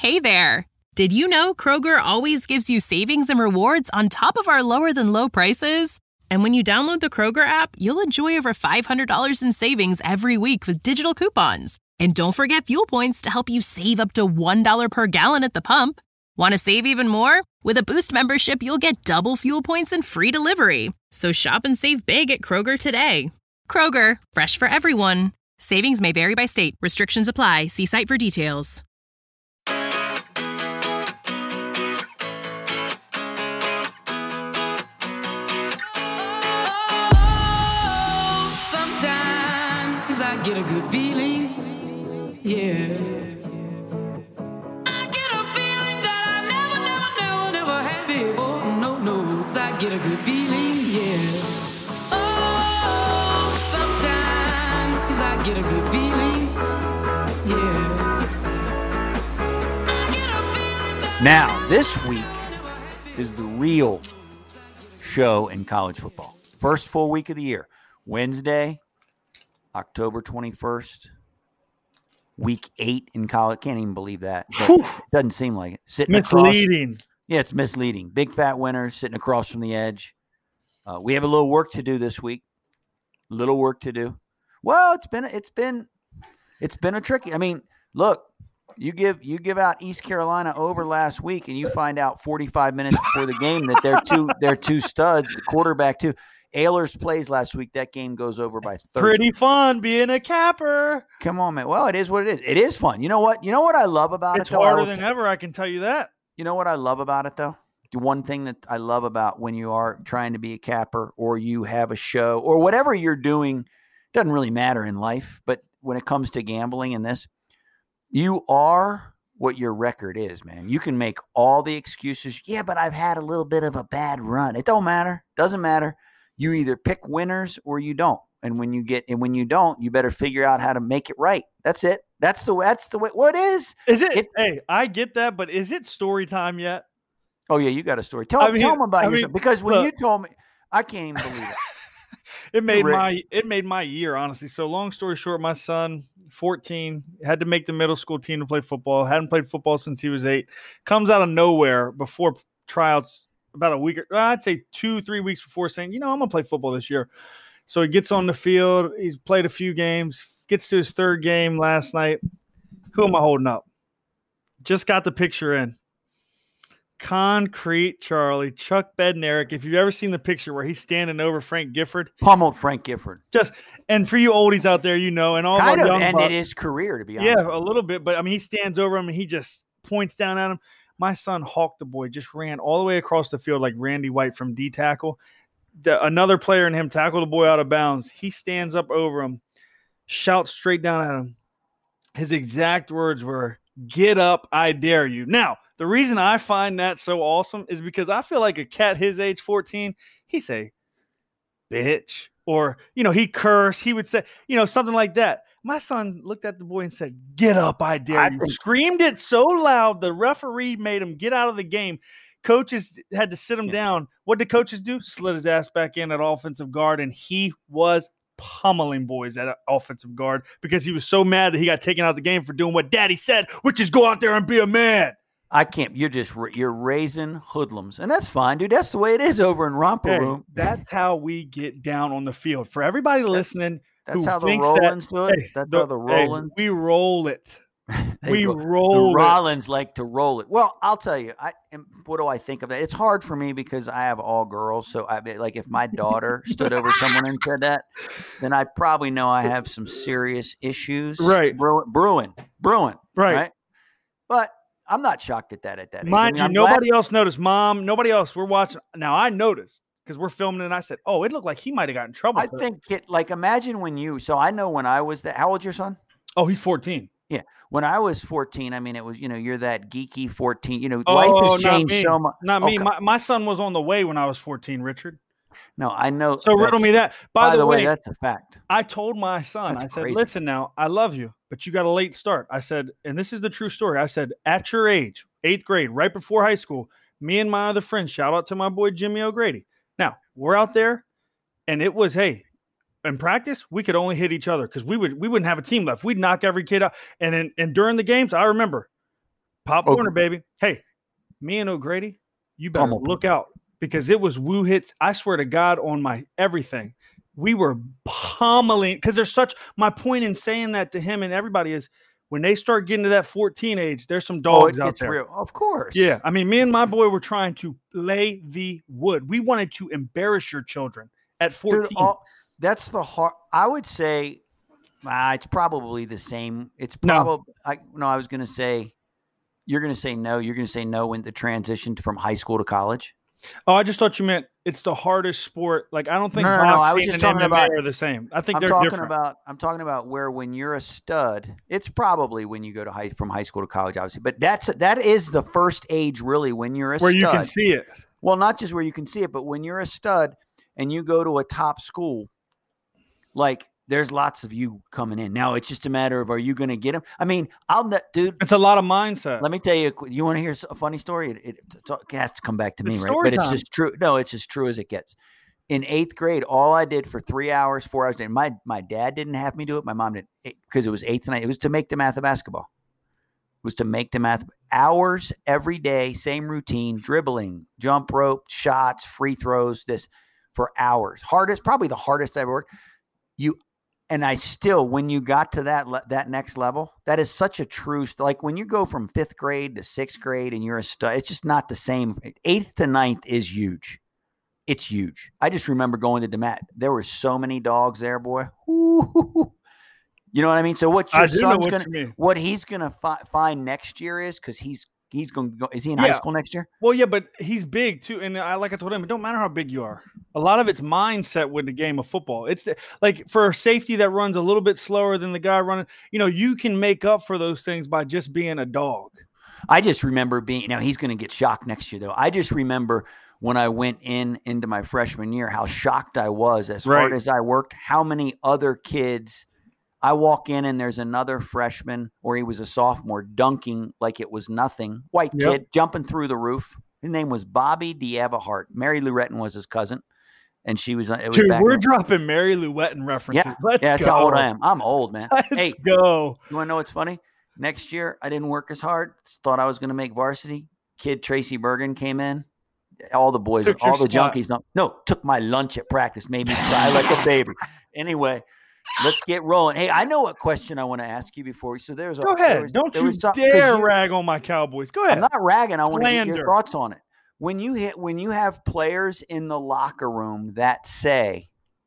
Hey there! Did you know Kroger always gives you savings and rewards on top of our lower-than-low prices? And when you download the Kroger app, you'll enjoy over $500 in savings every week with digital coupons. And don't forget fuel points to help you save up to $1 per gallon at the pump. Want to save even more? With a Boost membership, you'll get double fuel points and free delivery. So shop and save big at Kroger today. Kroger, fresh for everyone. Savings may vary by state. Restrictions apply. See site for details. Get a good feeling, yeah. I get a feeling that I never had before. No, I get a good feeling, yeah. Oh, sometimes I get a good feeling, yeah. I get a feeling that Now, this week is the real show in college football. First full week of the year. Wednesday, October 21st, week 8 in college. Can't even believe that. It doesn't seem like it. Sitting misleading. It's misleading. Big fat winners sitting across from the edge. We have a little work to do this week. Little work to do. Well, it's been a tricky. I mean, look, you give out East Carolina over last week, and you find out 45 minutes before the game that they're two studs, the quarterback too. Ehlers plays last week. That game goes over by 30. Pretty fun being a capper. Come on, man. Well, it is what it is. It is fun. You know what? You know what I love about it's it? It's harder than ever, I can tell you that. You know what I love about it, though? The one thing that I love about when you are trying to be a capper or you have a show or whatever you're doing, doesn't really matter in life. But when it comes to gambling and this, you are what your record is, man. You can make all the excuses. Yeah, but I've had a little bit of a bad run. It don't matter. Doesn't matter. You either pick winners or you don't. And when you don't, you better figure out how to make it right. That's it. That's the way. What is? Is it? Hey, I get that, but is it story time yet? Oh yeah, you got a story. Tell them about yourself. Because when you told me, I can't even believe it. It made my year, honestly. So long story short, my son, 14, had to make the middle school team to play football. Hadn't played football since he was 8. Comes out of nowhere before tryouts. About a week, I'd say 2-3 weeks before, saying, I'm going to play football this year. So he gets on the field. He's played a few games, gets to his 3rd game last night. Who am I holding up? Just got the picture in. Concrete Charlie, Chuck Bednarik. If you've ever seen the picture where he's standing over Frank Gifford. Pummeled Frank Gifford. And for you oldies out there, and all kind of of young ended bucks, his career, to be honest. Yeah, a little bit. But, he stands over him, and he just points down at him. My son hawked the boy, just ran all the way across the field like Randy White from D-tackle. Another player in him tackled the boy out of bounds. He stands up over him, shouts straight down at him. His exact words were, "Get up, I dare you." Now, the reason I find that so awesome is because I feel like a cat his age, 14, he say, "Bitch," or, he curse. He would say, something like that. My son looked at the boy and said, "Get up, I dare you." Screamed it so loud, the referee made him get out of the game. Coaches had to sit him down. What did coaches do? Slid his ass back in at offensive guard, and he was pummeling boys at offensive guard because he was so mad that he got taken out of the game for doing what daddy said, which is go out there and be a man. I can't. You're raising hoodlums, and that's fine, dude. That's the way it is over in Romper Room. That's how we get down on the field. For everybody listening, that's how the Rollins do it. That's how the Rollins. We roll it. The Rollins like to roll it. Well, I'll tell you. What do I think of that? It's hard for me because I have all girls. So if my daughter stood over someone and said that, then I probably know I have some serious issues. Right. Brewing. Right. But I'm not shocked at that age. Mind you, nobody else noticed. Mom, nobody else. We're watching. Now, I noticed because we're filming it, and I said, oh, it looked like he might have gotten in trouble. I think imagine when so I know when I was how old's your son? Oh, he's 14. Yeah. When I was 14, it was, you're that geeky 14, life has changed so much. Not me. My son was on the way when I was 14, Richard. No, I know. So riddle me that. By the way, that's a fact. I told my son, I said, crazy. Listen now, I love you, but you got a late start. I said, and this is the true story. I said, at your age, 8th grade, right before high school, me and my other friends, shout out to my boy, Jimmy O'Grady. Now, we're out there, and it was, hey, in practice, we could only hit each other because we wouldn't have a team left. We'd knock every kid out. And during the games, I remember Pop Warner, baby. Hey, me and O'Grady, you better look out because it was woo hits. I swear to God on my everything. We were pummeling because there's such – my point in saying that to him and everybody is when they start getting to that 14 age, there's some dogs out there. Real. Of course. Yeah. I mean, me and my boy were trying to lay the wood. We wanted to embarrass your children at 14. Dude, that's the hard – I would say it's probably the same. It's probably – I was going to say – you're going to say no. You're going to say no when the transition from high school to college? Oh, I just thought you meant it's the hardest sport. Like, I don't think no. I was just talking about are the same. I think I'm talking different. I'm talking about where when you're a stud, it's probably when you go to from high school to college, obviously. But that is the first age, really, when you're a where stud. You can see it. Well, not just where you can see it, but when you're a stud and you go to a top school, like there's lots of you coming in. Now it's just a matter of, are you going to get them? I mean, dude. It's a lot of mindset. Let me tell you, you want to hear a funny story? It has to come back to me, right? But it's just true. No, it's as true as it gets. In 8th grade, all I did for 3 hours, 4 hours a day, my dad didn't have me do it. My mom did, because it was 8th and 9th. It was to make the math of basketball. It was to make the math. Hours every day, same routine, dribbling, jump rope, shots, free throws, this for hours. Probably the hardest I ever worked. And I still, when you got to that next level, that is such a true, like when you go from 5th grade to 6th grade and you're a stud, it's just not the same. 8th to 9th is huge. It's huge. I just remember going to DeMat. There were so many dogs there, boy. Ooh. You know what I mean? So what he's going to find next year is, because he's going to go. Is he in high school next year? Well, yeah, but he's big too. And like I told him, it don't matter how big you are. A lot of it's mindset with the game of football. It's like for a safety that runs a little bit slower than the guy running, you can make up for those things by just being a dog. I just remember now he's going to get shocked next year though. I just remember when I went into my freshman year, how shocked I was as hard as I worked, how many other kids. I walk in and there's another freshman, or he was a sophomore, dunking like it was nothing. White kid jumping through the roof. His name was Bobby Diavahart. Mary Lou Retton was his cousin, and she was. Dude, we're dropping Mary Lou Retton references. Yeah, Let's go. That's how old I am. I'm old, man. Let's go. You want to know what's funny? Next year, I didn't work as hard. Thought I was going to make varsity. Kid Tracy Bergen came in. All the boys, all the junkies. Took my lunch at practice. Made me cry like a baby. Anyway. Let's get rolling. Hey, I know what question I want to ask you before. So go ahead. Don't you dare rag on my Cowboys. Go ahead. I'm not ragging. I want to get your thoughts on it. When you have players in the locker room that say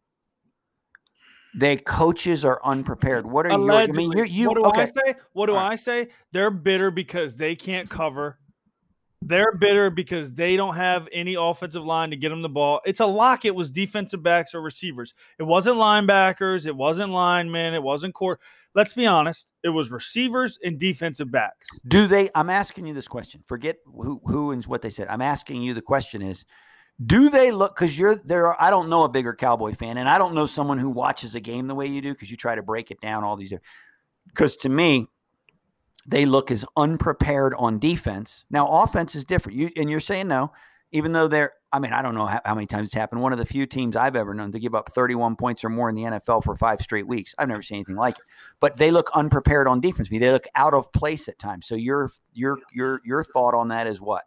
their coaches are unprepared, what are you? What do I say? They're bitter because they can't cover. They're bitter because they don't have any offensive line to get them the ball. It's a lock. It was defensive backs or receivers. It wasn't linebackers. It wasn't linemen. It wasn't core. Let's be honest. It was receivers and defensive backs. I'm asking you this question. Forget who and what they said. I'm asking you the question is, do they look, because I don't know a bigger Cowboy fan, and I don't know someone who watches a game the way you do, because you try to break it down all these. Because to me, they look as unprepared on defense. Now, offense is different. You're saying no, even though I don't know how many times it's happened. One of the few teams I've ever known to give up 31 points or more in the NFL for 5 straight weeks. I've never seen anything like it. But they look unprepared on defense. They look out of place at times. So your thought on that is what?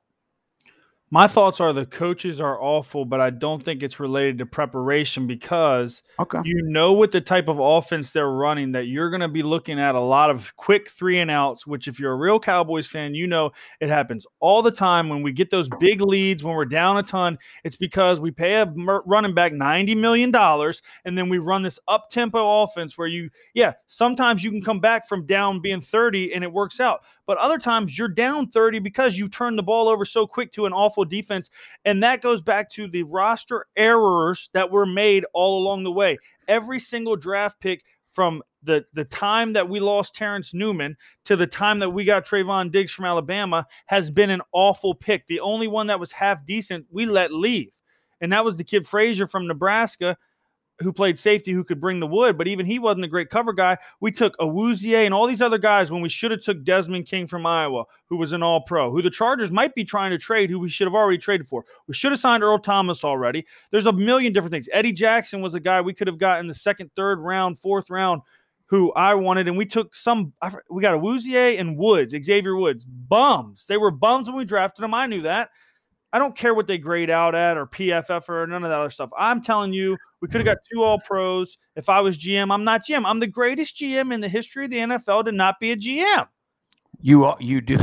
My thoughts are the coaches are awful, but I don't think it's related to preparation because with the type of offense they're running that you're going to be looking at a lot of quick 3-and-outs, which if you're a real Cowboys fan, it happens all the time when we get those big leads, when we're down a ton. It's because we pay a running back $90 million, and then we run this up-tempo offense where sometimes you can come back from down being 30 and it works out. But other times you're down 30 because you turn the ball over so quick to an awful defense. And that goes back to the roster errors that were made all along the way. Every single draft pick from the time that we lost Terrence Newman to the time that we got Trayvon Diggs from Alabama has been an awful pick. The only one that was half decent we let leave. And that was the kid Frazier from Nebraska, who played safety, who could bring the wood, but even he wasn't a great cover guy. We took Awuzie and all these other guys when we should have took Desmond King from Iowa, who was an all-pro, who the Chargers might be trying to trade, who we should have already traded for. We should have signed Earl Thomas already. There's a million different things. Eddie Jackson was a guy we could have got in the 2nd, 3rd round, 4th round. who I wanted, and we took we got a Awuzie and Woods, Xavier Woods, bums. They were bums when we drafted them. I knew that. I don't care what they grade out at or PFF or none of that other stuff. I'm telling you, we could have got 2 All-Pros. If I was GM, I'm not GM. I'm the greatest GM in the history of the NFL to not be a GM. You do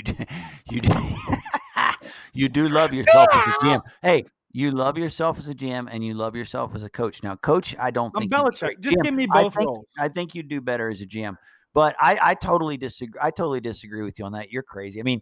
love yourself as a GM. Hey, you love yourself as a GM and you love yourself as a coach. Now, coach, I don't think Belichick. Just give me both roles. I think you do better as a GM. But I totally disagree. I totally disagree with you on that. You're crazy. I mean,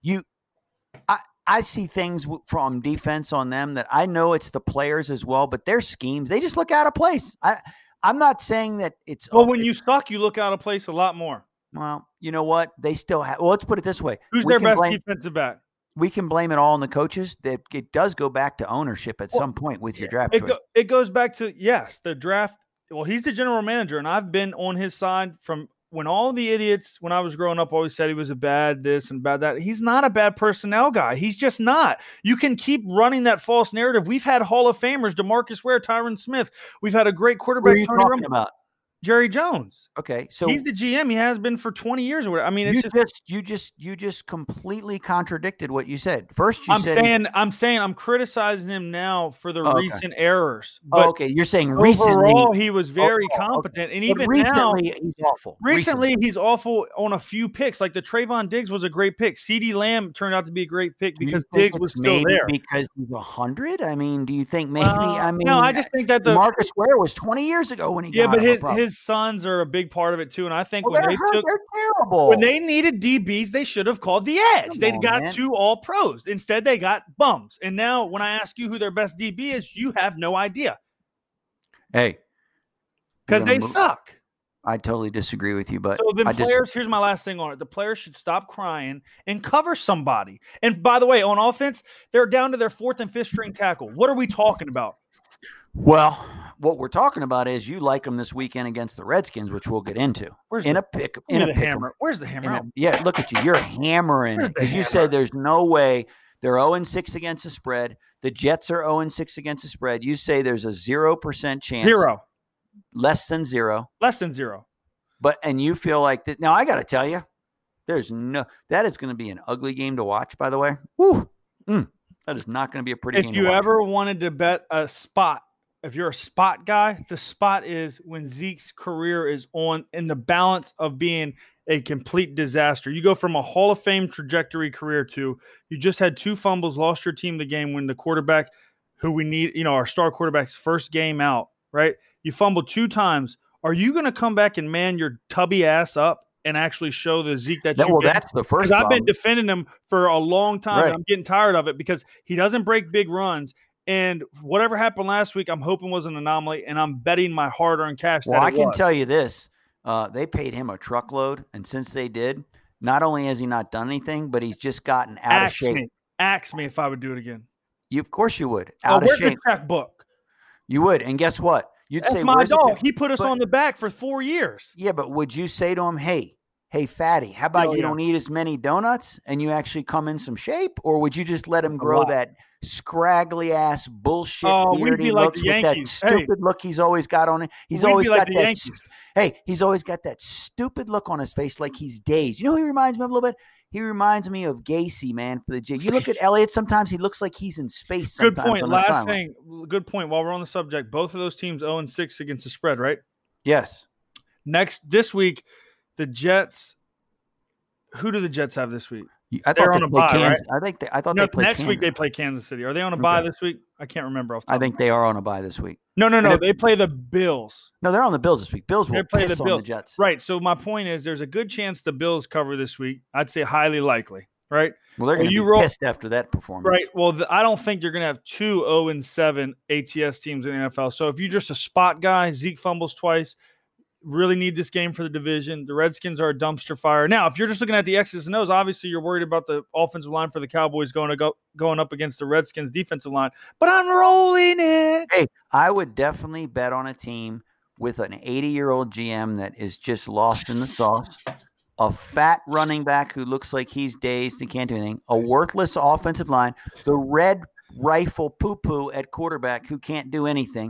I see things from defense on them that I know it's the players as well, but their schemes, they just look out of place. I'm not saying that it's – Well, when you suck, you look out of place a lot more. Well, you know what? They still have – well, let's put it this way. Who's their best defensive back? We can blame it all on the coaches. That it does go back to ownership at some point with your draft choice. It goes back to, yes, the draft. Well, he's the general manager, and I've been on his side from – when all the idiots, when I was growing up, always said he was a bad this and bad that. He's not a bad personnel guy. He's just not. You can keep running that false narrative. We've had Hall of Famers, DeMarcus Ware, Tyron Smith. We've had a great quarterback. Who are you talking about? Jerry Jones. Okay, so he's the GM. He has been for 20 years or whatever. I mean, it's you just completely contradicted what you said. First, I'm saying I'm criticizing him now for the recent errors. But okay, you're saying overall he was very competent, and even recently, now he's awful. Recently, he's awful on a few picks. Like the Trayvon Diggs was a great pick. CeeDee Lamb turned out to be a great pick because Diggs was still there. Because he's 100. I mean, do you think maybe? No, I just think that Marcus Ware was 20 years ago when he got but his sons are a big part of it too. And I think they're terrible. When they needed DBs, they should have called the edge. They'd got 2 All-Pros. Instead, they got bums. And now when I ask you who their best DB is, you have no idea. Hey. Because they suck. I totally disagree with you, but here's my last thing on it. The players should stop crying and cover somebody. And by the way, on offense, they're down to their 4th and 5th string tackle. What are we talking about? Well, what we're talking about is you like them this weekend against the Redskins, which we'll get into. Where's the hammer? Where's the hammer? Yeah, look at you. You're hammering it because you said there's no way they're 0-6 against the spread. The Jets are 0-6 against the spread. You say there's a 0% chance. 0. Less than 0. Less than 0. And you feel like that. Now, I got to tell you, that is going to be an ugly game to watch, by the way. Woo. That is not going to be a pretty game to watch. If you ever wanted to bet a spot, if you're a spot guy, the spot is when Zeke's career is on in the balance of being a complete disaster. You go from a Hall of Fame trajectory career to you just had 2 fumbles, lost your team the game when the quarterback who we need, our star quarterback's first game out, right? You fumbled 2 times. Are you going to come back and man your tubby ass up and actually show the Zeke that you get? That's the first. Because I've been defending him for a long time. Right. And I'm getting tired of it because he doesn't break big runs. And whatever happened last week, I'm hoping was an anomaly, and I'm betting my hard-earned cash. Well, I can tell you this: they paid him a truckload, and since they did, not only has he not done anything, but he's just gotten out of shape. Ask me if I would do it again. Of course you would. Out of shape. Where's the checkbook? You would, and guess what? You'd say, my dog. He put us on the back for 4 years. Yeah, but would you say to him, hey, fatty, how about you don't eat as many donuts and you actually come in some shape? Or would you just let him grow that scraggly ass bullshit beard he looks with that stupid look he's always got on it? He's always got that. He's always got that stupid look on his face like he's dazed. You know who he reminds me of a little bit? He reminds me of Gacy, man, for the Jig. You look at Elliott, sometimes he looks like he's in space sometimes. Good point. Last thing, good point. While we're on the subject, both of those teams 0-6 against the spread, right? Yes. This week, the Jets. Who do the Jets have this week? I thought they played Kansas. Right? I thought they played next week. They play Kansas City. Are they on a bye this week? I can't remember. I think they are on a bye this week. No. They play the Bills. No, they're on the Bills this week. Bills will play the Bills. On the Jets. Right. So my point is, there's a good chance the Bills cover this week. I'd say highly likely. Right. Well, they're going to be pissed after that performance. Right. Well, I don't think you're going to have 2 0-7 ATS teams in the NFL. So if you're just a spot guy, Zeke fumbles twice. Really need this game for the division. The Redskins are a dumpster fire. Now, if you're just looking at the X's and O's, obviously you're worried about the offensive line for the Cowboys going up against the Redskins defensive line. But I'm rolling it. Hey, I would definitely bet on a team with an 80-year-old GM that is just lost in the sauce, a fat running back who looks like he's dazed and can't do anything, a worthless offensive line, the red rifle poo-poo at quarterback who can't do anything.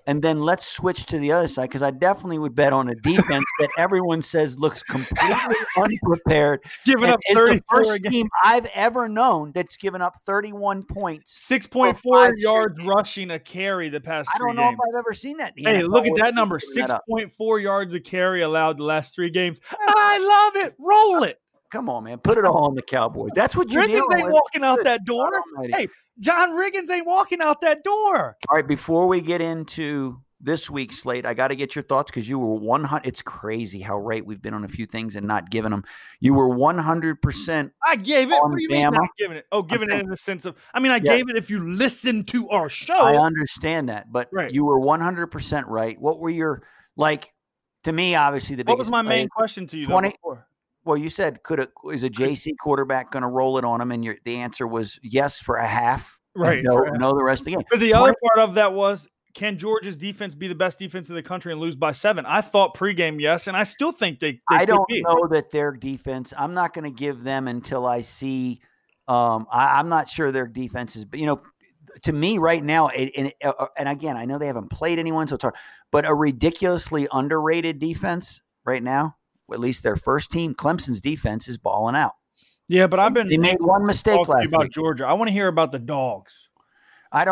And then let's switch to the other side, because I definitely would bet on a defense that everyone says looks completely unprepared. Giving and up is the 34 first again. team I've ever known that's given up 31 points. 6.4 5 yards rushing a carry the past I 3 don't know games. if I've ever seen that. in the Hey, NFL look at where that number. people giving that up. 6.4 yards a carry allowed the last 3 games. I love it. Roll it. Come on, man. Put it all on the Cowboys. That's what you're Riggins dealing ain't with. walking out Good that door. God almighty. Hey, John Riggins ain't walking out that door. All right, before we get into this week's slate, I got to get your thoughts, because you were 100. It's crazy how right we've been on a few things and not giving them. You were 100%. I gave it. On What do you mean Bama? not giving it? Oh, giving it in the sense of, I Yeah. gave it if you listen to our show. I understand that, but Right. you were 100% right. What were your, like, to me, obviously the What biggest was my play main is- question to you 20 before? Well, you said, is a JC quarterback going to roll it on him? And the answer was yes for a half. and Right, No, for a half. no, the rest of the game. But the 20 other part of that was, can Georgia's defense be the best defense in the country and lose by 7? I thought pregame, yes, and I still think they I could don't be. know that their defense, I'm not going to give them until I see, I'm not sure their defense is, but to me right now, and again, I know they haven't played anyone, so it's hard, but a ridiculously underrated defense right now, at least their first team, Clemson's defense is balling out. Yeah, but I've been They made one mistake talking to last you about week. Georgia. I want to hear about the dogs. I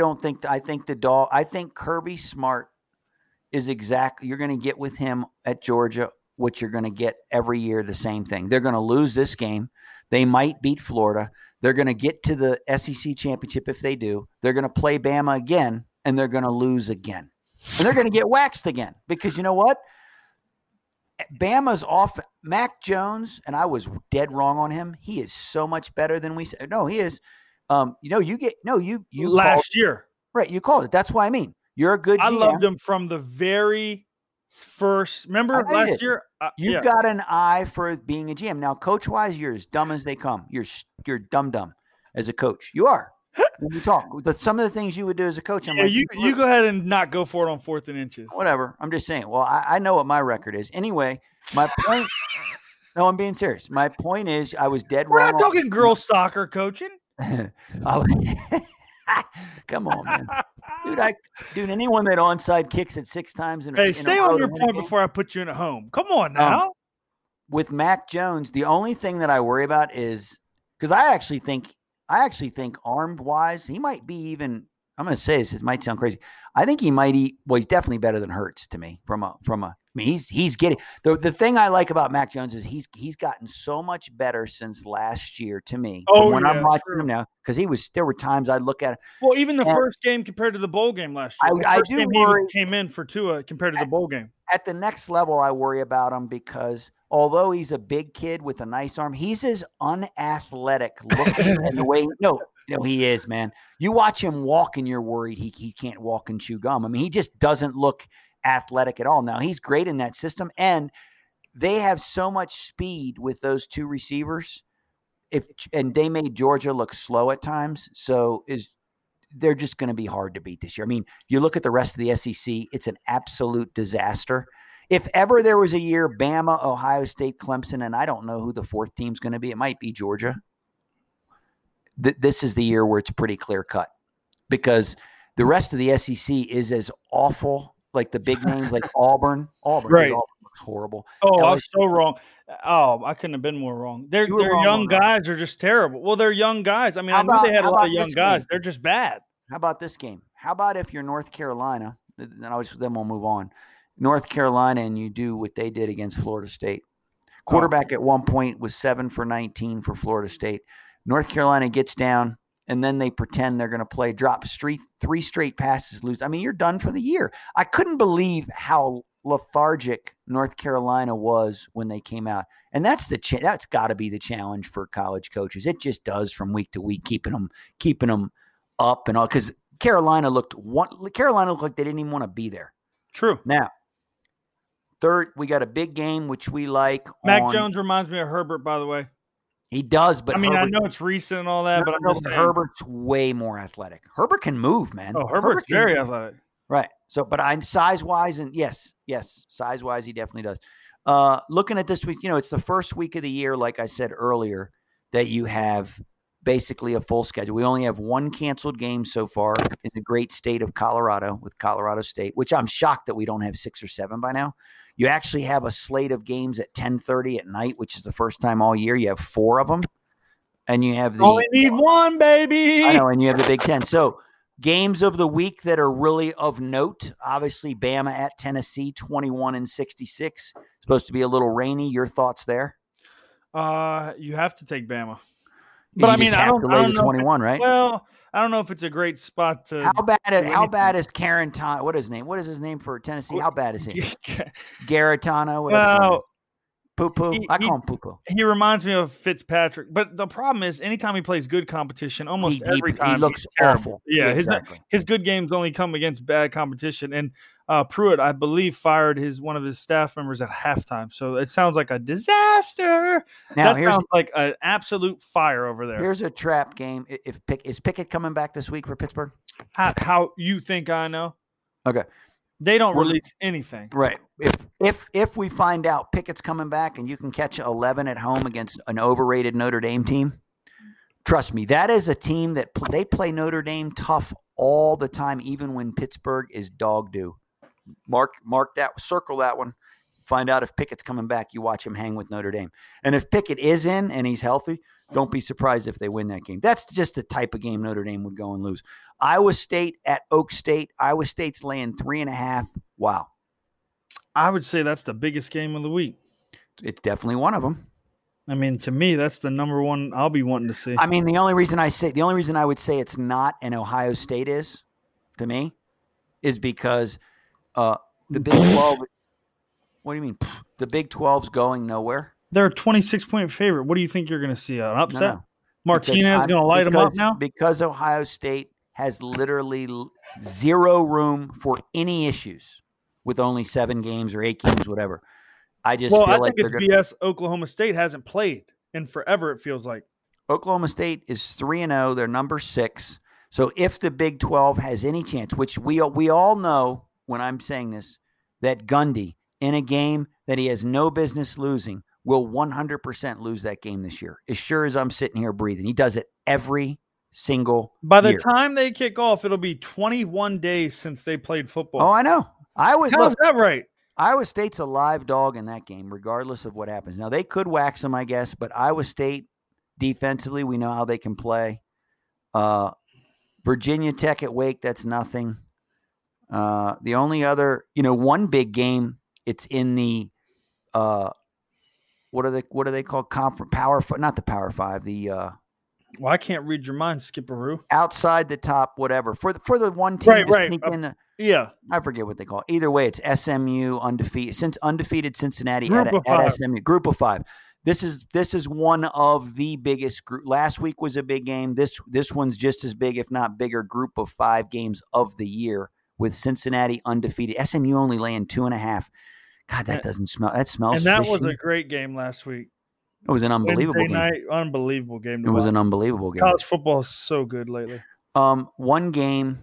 think Kirby Smart is exactly, you're going to get with him at Georgia what you're going to get every year, the same thing. They're going to lose this game. They might beat Florida. They're going to get to the SEC championship if they do. They're going to play Bama again, and they're going to lose again. And they're going to get waxed again, because you know what? Bama's off. Mac Jones, and I was dead wrong on him. He is so much better than we said. No, he is. You Last year. Right, you called it. That's what I mean. You're a good GM. I loved him from the very first. Remember I last did. year? You've Yeah. got an eye for being a GM. Now, coach-wise, you're as dumb as they come. You're dumb as a coach. You are. When you talk, some of the things you would do as a coach, I'm Yeah, like, you go ahead and not go for it on 4th and inches. whatever. I'm just saying. Well, I know what my record is. Anyway, my point. No, I'm being serious. My point is, I was dead We're wrong. not talking girls soccer coaching. Come on, man. Dude, anyone that onside kicks it 6 times in Hey, a stay row on to your win a point game. before I put you in at home. Come on now. With Mac Jones, the only thing that I worry about is, because I actually think armed wise, he might be even. I'm going to say this. It might sound crazy. I think he might eat. Well, he's definitely better than Hurts to me. I mean, he's getting the thing I like about Mac Jones is he's gotten so much better since last year to me. Oh, when I'm yeah, watching true. him now, because there were times I'd look at it. Well, even the And- first game compared to the bowl game last year. The I first do game he even worry- came in for Tua compared to the bowl game. At the next level, I worry about him because although he's a big kid with a nice arm, he's as unathletic looking and the way he is, man. You watch him walk and you're worried he can't walk and chew gum. I mean, he just doesn't look athletic at all. Now, he's great in that system, and they have so much speed with those 2 receivers. And they made Georgia look slow at times. So they're just going to be hard to beat this year. I mean, you look at the rest of the SEC, it's an absolute disaster. If ever there was a year, Bama, Ohio State, Clemson, and I don't know who the 4th team's going to be, it might be Georgia. This is the year where it's pretty clear cut, because the rest of the SEC is as awful, like the big names like Auburn. Right. Auburn looks horrible. Oh, I LSU. was so wrong. Oh, I couldn't have been more wrong. Their You were wrong young on that. guys are just terrible. Well, they're young guys. I mean, How I knew they had a about lot of young this guys. game? They're just bad. How about this game? How about if you're North Carolina, then we'll move on. North Carolina, and you do what they did against Florida State. Quarterback at one point was 7 for 19 for Florida State. North Carolina gets down, and then they pretend they're going to drop 3 straight passes, lose. I mean, you're done for the year. I couldn't believe how lethargic North Carolina was when they came out. And that's that's got to be the challenge for college coaches. It just does from week to week, keeping them up and all, because Carolina looked like they didn't even want to be there. True. Now, third, we got a big game, which we like. Mac Jones reminds me of Herbert, by the way. He does, but I mean, Herbert, I know it's recent and all that, but I'm just saying. Herbert's way more athletic. Herbert can move, man. Oh, Herbert's very athletic. Right. So, but I'm size-wise, and yes, size-wise, he definitely does. Looking at this week, it's the first week of the year, like I said earlier, that you have basically a full schedule. We only have one canceled game so far in the great state of Colorado with Colorado State, which I'm shocked that we don't have 6 or 7 by now. You actually have a slate of games at 10:30 at night, which is the first time all year. You have 4 of them, and you have the only need one, baby. I know, and you have the Big Ten. So games of the week that are really of note, obviously Bama at Tennessee, 21-66. Supposed to be a little rainy. Your thoughts there? You have to take Bama. But You I mean, just I have don't to lay know the if 21, right? Well, I don't know if it's a great spot to. How anything. bad is Karen Ton? What is his name? What is his name for Tennessee? How bad is he? Garantano, whatever. Well, Poo-poo. I call him poo-poo. he reminds me of Fitzpatrick. But the problem is, anytime he plays good competition, almost every time he looks he's terrible. awful. Yeah, exactly. his good games only come against bad competition. And Pruitt, I believe, fired one of his staff members at halftime. So it sounds like a disaster. Now, that sounds like an absolute fire over there. Here's a trap game. Is Pickett coming back this week for Pittsburgh? How you think I know? Okay. They don't release anything. Right. If we find out Pickett's coming back and you can catch 11 at home against an overrated Notre Dame team, trust me, that is a team that they play Notre Dame tough all the time, even when Pittsburgh is dog due. Mark that, circle that one. Find out if Pickett's coming back. You watch him hang with Notre Dame. And if Pickett is in and he's healthy, don't be surprised if they win that game. That's just the type of game Notre Dame would go and lose. Iowa State at Oak State. Iowa State's laying 3.5. Wow. I would say that's the biggest game of the week. It's definitely one of them. I mean, to me, that's the number one I'll be wanting to see. I mean, the only reason I would say it's not and Ohio State is, to me, is because the Big 12. What do you mean? The Big 12's going nowhere. They're a 26-point favorite. What do you think you're going to see? An upset? No. Martinez is going to light them up now? Because Ohio State has literally zero room for any issues with only 7 games or 8 games, whatever. I just feel like it's BS. Oklahoma State hasn't played in forever, it feels like. Oklahoma State is 3-0. They're number 6. So if the Big 12 has any chance, which we all know when I'm saying this, that Gundy in a game that he has no business losing will 100% lose that game this year. As sure as I'm sitting here breathing. He does it every single By the year. time they kick off, it'll be 21 days since they played football. Oh, I know. How's that right? Iowa State's a live dog in that game, regardless of what happens. Now, they could wax them, I guess, but Iowa State defensively, we know how they can play. Virginia Tech at Wake, that's nothing. The only other, one big game, it's in the what are they called? Not the Power 5. The well, I can't read your mind, Skipperoo. Outside the top, whatever. For the one team right. sneak in the, yeah. I forget what they call it. Either way, it's SMU undefeated Cincinnati Group at SMU. Group of 5. This is one of the biggest group. Last week was a big game. This one's just as big, if not bigger, group of 5 games of the year with Cincinnati undefeated. SMU only laying 2.5. God, that doesn't smell. That smells. And that fishy. was a great game last week. It was an unbelievable Wednesday game. night, unbelievable game. It was an unbelievable game. College football is so good lately. One game.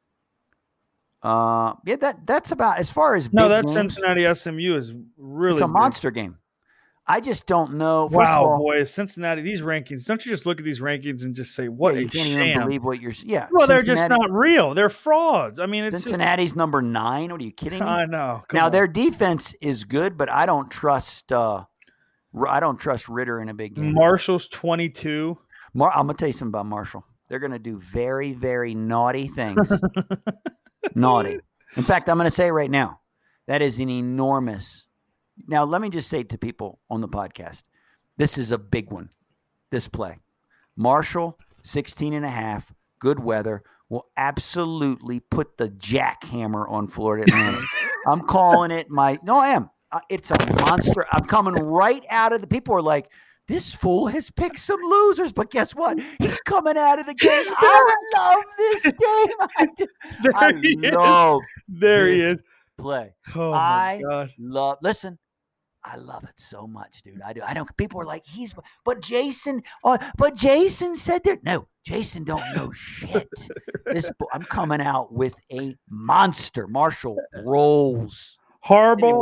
That's about as far as. No, big that games, Cincinnati SMU is really. It's a big. monster game. I just don't know. First Wow, of all, boy, Cincinnati! These rankings. Don't you just look at these rankings and just say, "What you a can't sham!" even believe what you're. Yeah. Well, they're just Cincinnati- not real. They're frauds. I mean, it's Cincinnati's number 9. What are you kidding me? I know. Come Now on. their defense is good, but I don't trust. I don't trust Ritter in a big game. Marshall's 22. I'm gonna tell you something about Marshall. They're gonna do very, very naughty things. Naughty. In fact, I'm gonna say it right now. That is an enormous. Now, let me just say to people on the podcast, this is a big one. This play, Marshall 16.5, good weather will absolutely put the jackhammer on Florida Atlantic. I'm calling it I am. It's a monster. I'm coming right out of the. People are like, this fool has picked some losers, but guess what? He's coming out of the game. I love this game. I love. There he is. Play. Oh my God. Listen. I love it so much, dude. I do. I don't. People are like, but Jason said there. No, Jason don't know shit. I'm coming out with a monster. Marshall rolls. Harbaugh. Anyway.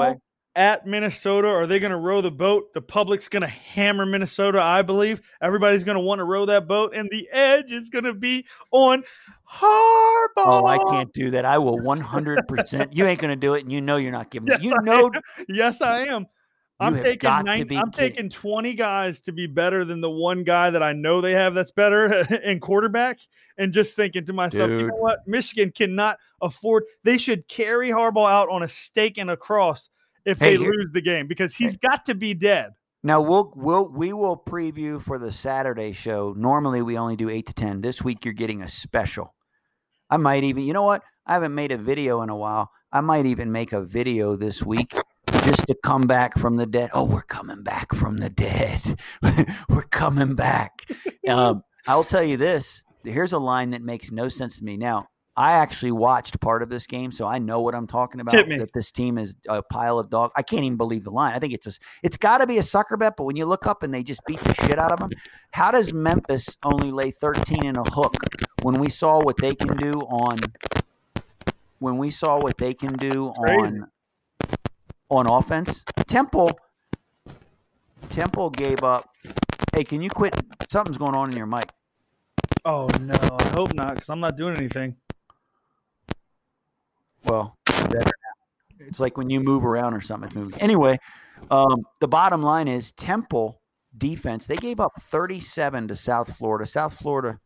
at Minnesota. Are they going to row the boat? The public's going to hammer Minnesota, I believe. Everybody's going to want to row that boat, and the edge is going to be on Harbaugh. Oh, I can't do that. I will 100%. You ain't going to do it, and you know you're not giving Yes, it. You know, yes, I am. I'm taking 20 guys to be better than the one guy that I know they have that's better in quarterback, and just thinking to myself, you know what? Michigan cannot afford. They should carry Harbaugh out on a stake and a cross if they lose the game, because he's got to be dead. Now we will preview for the Saturday show. Normally we only do 8 to 10. This week you're getting a special. I might even, you know what? I haven't made a video in a while. I might even make a video this week just to come back from the dead. Oh, we're coming back from the dead. We're coming back. I'll tell you this. Here's a line that makes no sense to me. Now, I actually watched part of this game, so I know what I'm talking about, that this team is a pile of dog. I can't even believe the line. I think it's got to be a sucker bet, but when you look up and they just beat the shit out of them, how does Memphis only lay 13 in a hook when we saw what they can do on offense? Temple gave up. Hey, can you quit? Something's going on in your mic. Oh, no, I hope not, because I'm not doing anything. Well, it's like when you move around or something, it's moving. Anyway, the bottom line is Temple defense, they gave up 37 to South Florida. South Florida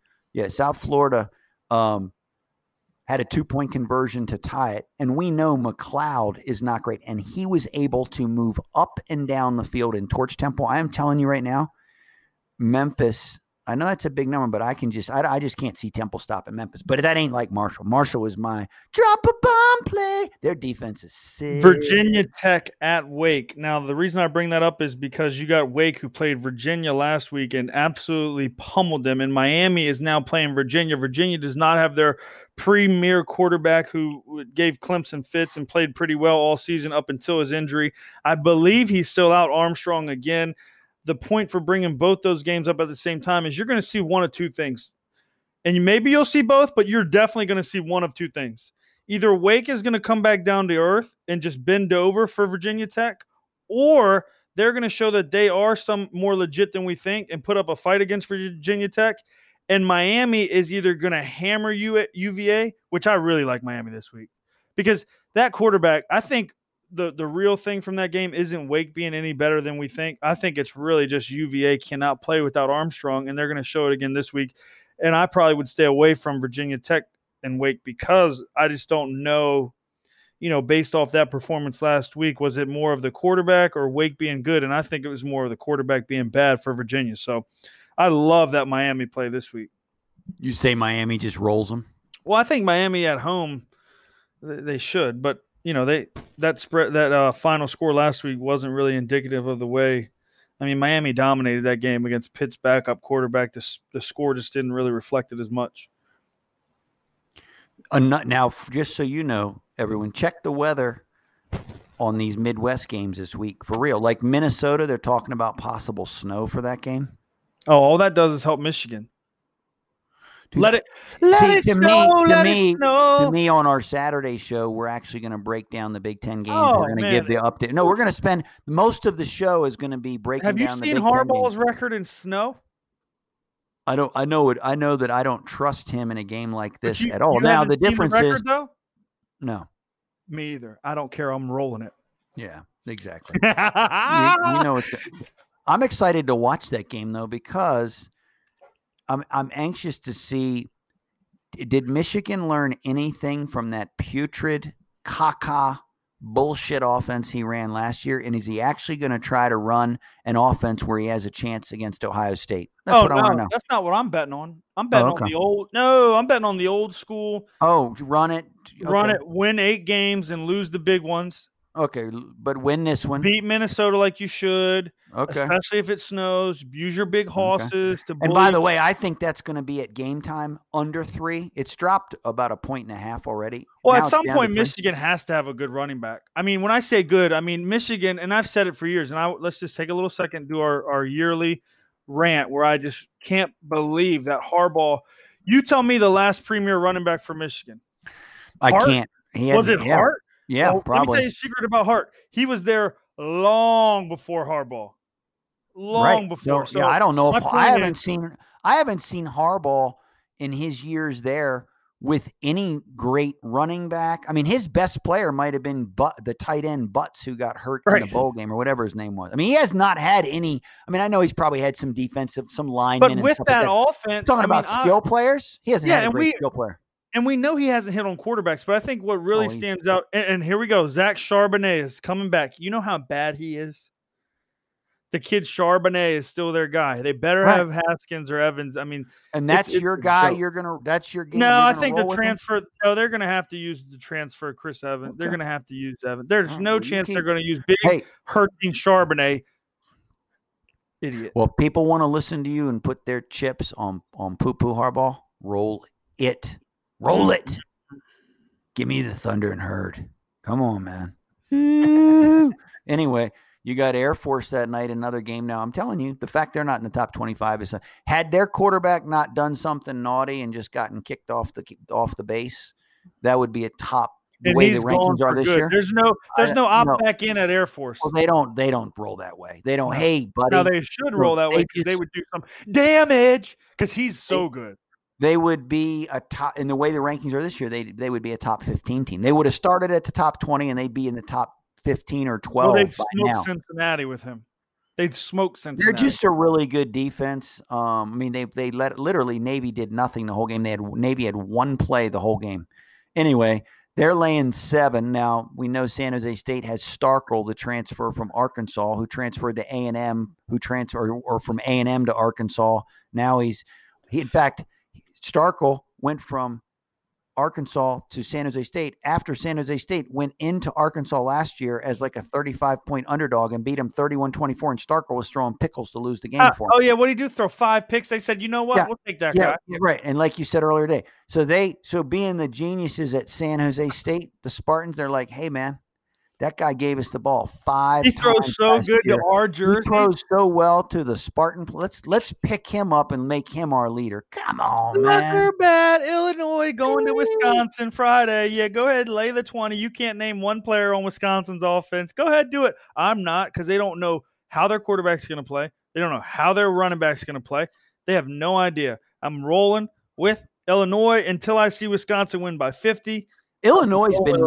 had a 2-point conversion to tie it. And we know McLeod is not great. And he was able to move up and down the field and torch Temple. I am telling you right now, Memphis, I know that's a big number, but I just can't see Temple stopping Memphis. But that ain't like Marshall. Marshall is my drop a bomb play. Their defense is sick. Virginia Tech at Wake. Now, the reason I bring that up is because you got Wake, who played Virginia last week and absolutely pummeled them. And Miami is now playing Virginia. Virginia does not have their premier quarterback, who gave Clemson fits and played pretty well all season up until his injury. I believe he's still out. Armstrong again. The point for bringing both those games up at the same time is you're going to see one of two things. And maybe you'll see both, but you're definitely going to see one of two things. Either Wake is going to come back down to earth and just bend over for Virginia Tech, or they're going to show that they are some more legit than we think and put up a fight against Virginia Tech. And Miami is either going to hammer you at UVA, which I really like Miami this week, because that quarterback, I think, the real thing from that game isn't Wake being any better than we think. I think it's really just UVA cannot play without Armstrong, and they're going to show it again this week. And I probably would stay away from Virginia Tech and Wake, because I just don't know, based off that performance last week, was it more of the quarterback or Wake being good? And I think it was more of the quarterback being bad for Virginia. So I love that Miami play this week. You say Miami just rolls them? Well, I think Miami at home, they should, but that final score last week wasn't really indicative of the way. I mean, Miami dominated that game against Pitt's backup quarterback. The score just didn't really reflect it as much. Now, just so you know, everyone, check the weather on these Midwest games this week for real. Like Minnesota, they're talking about possible snow for that game. Oh, all that does is help Michigan. Dude, let it snow. To me, on our Saturday show, we're actually going to break down the Big Ten games. We're going to give the update. No, we're going to spend most of the show is going to be breaking down the Big Ten games. Have you seen Harbaugh's record in snow? I know it. I know that I don't trust him in a game like this at all. Now the difference is, no, me either. I don't care. I'm rolling it. Yeah, exactly. I'm excited to watch that game though, because I'm anxious to see, did Michigan learn anything from that putrid caca bullshit offense he ran last year? And is he actually going to try to run an offense where he has a chance against Ohio State? That's what I want to know. That's not what I'm betting on. I'm betting I'm betting on the old school. Oh, run it. Run it, win 8 games and lose the big ones. Okay, but win this one. Beat Minnesota like you should. Okay. Especially if it snows. Use your big horses to bully. And by the way, I think that's going to be at game time under 3. It's dropped about 1.5 points already. Well, at some point, Michigan has to have a good running back. I mean, when I say good, I mean Michigan, and I've said it for years, and let's just take a little second and do our yearly rant where I just can't believe that Harbaugh. You tell me the last premier running back for Michigan. I can't. Was it Hart? Yeah, Let me probably. tell you a secret about Hart. He was there long before Harbaugh. Right. Before. So, yeah, I don't know my if point I haven't is- seen Harbaugh in his years there with any great running back. I mean, his best player might have been the tight end Butts, who got hurt in the Right. bowl game or whatever his name was. I mean, he has not had any. I mean, I know he's probably had some but linemen and with stuff that like that. offense, Talking I mean, about skill players, he hasn't had a great skill player. And we know he hasn't hit on quarterbacks, but I think what really stands out, and here we go, Zach Charbonnet is coming back. You know how bad he is? The kid Charbonnet is still their guy. They better have Haskins or Evans. I mean, and that's your guy. That's your game. No, I think the transfer. No, they're going to have to use the transfer Chris Evans. Okay. They're going to have to use Evans. There's no chance they're going to use big hurting Charbonnet. Idiot. Well, if people want to listen to you and put their chips on poo-poo Harbaugh, roll it. Roll it. Give me the Thunder and Herd. Come on, man. Anyway, you got Air Force that night, another game. Now, I'm telling you, the fact they're not in the top 25 is had their quarterback not done something naughty and just gotten kicked off the base, that would be a top. The way the rankings are this year, there's no opt back in at Air Force. Well, they don't roll that way. They don't. Hey, buddy. No, they should roll that way because they would do some damage because he's so good. They would be a top in the way the rankings are this year. They would be a top 15 team. They would have started at the top 20 and they'd be in the top 15 or 12. Well, they'd smoke Cincinnati with him. They'd smoke Cincinnati. They're just a really good defense. I mean, they literally Navy did nothing the whole game. Navy had one play the whole game. Anyway, they're laying 7. Now, we know San Jose State has Starkel, the transfer from Arkansas, who transferred to A&M, or from A&M to Arkansas. Now in fact, Starkel went from Arkansas to San Jose State after San Jose State went into Arkansas last year as like a 35-point underdog and beat them 31-24, and Starkel was throwing pickles to lose the game for him. Oh, yeah. What did he do? Throw 5 picks? They said, you know what? We'll take that guy. Yeah, right. And like you said earlier today, so being the geniuses at San Jose State, the Spartans, they're like, hey, man, that guy gave us the ball 5 times. He throws so good to our jersey. He throws so well to the Spartan. Let's pick him up and make him our leader. Come on, man. They're bad. Illinois going to Wisconsin Friday. Yeah, go ahead, lay the 20. You can't name one player on Wisconsin's offense. Go ahead, do it. I'm not, because they don't know how their quarterback's going to play. They don't know how their running back's going to play. They have no idea. I'm rolling with Illinois until I see Wisconsin win by 50. Illinois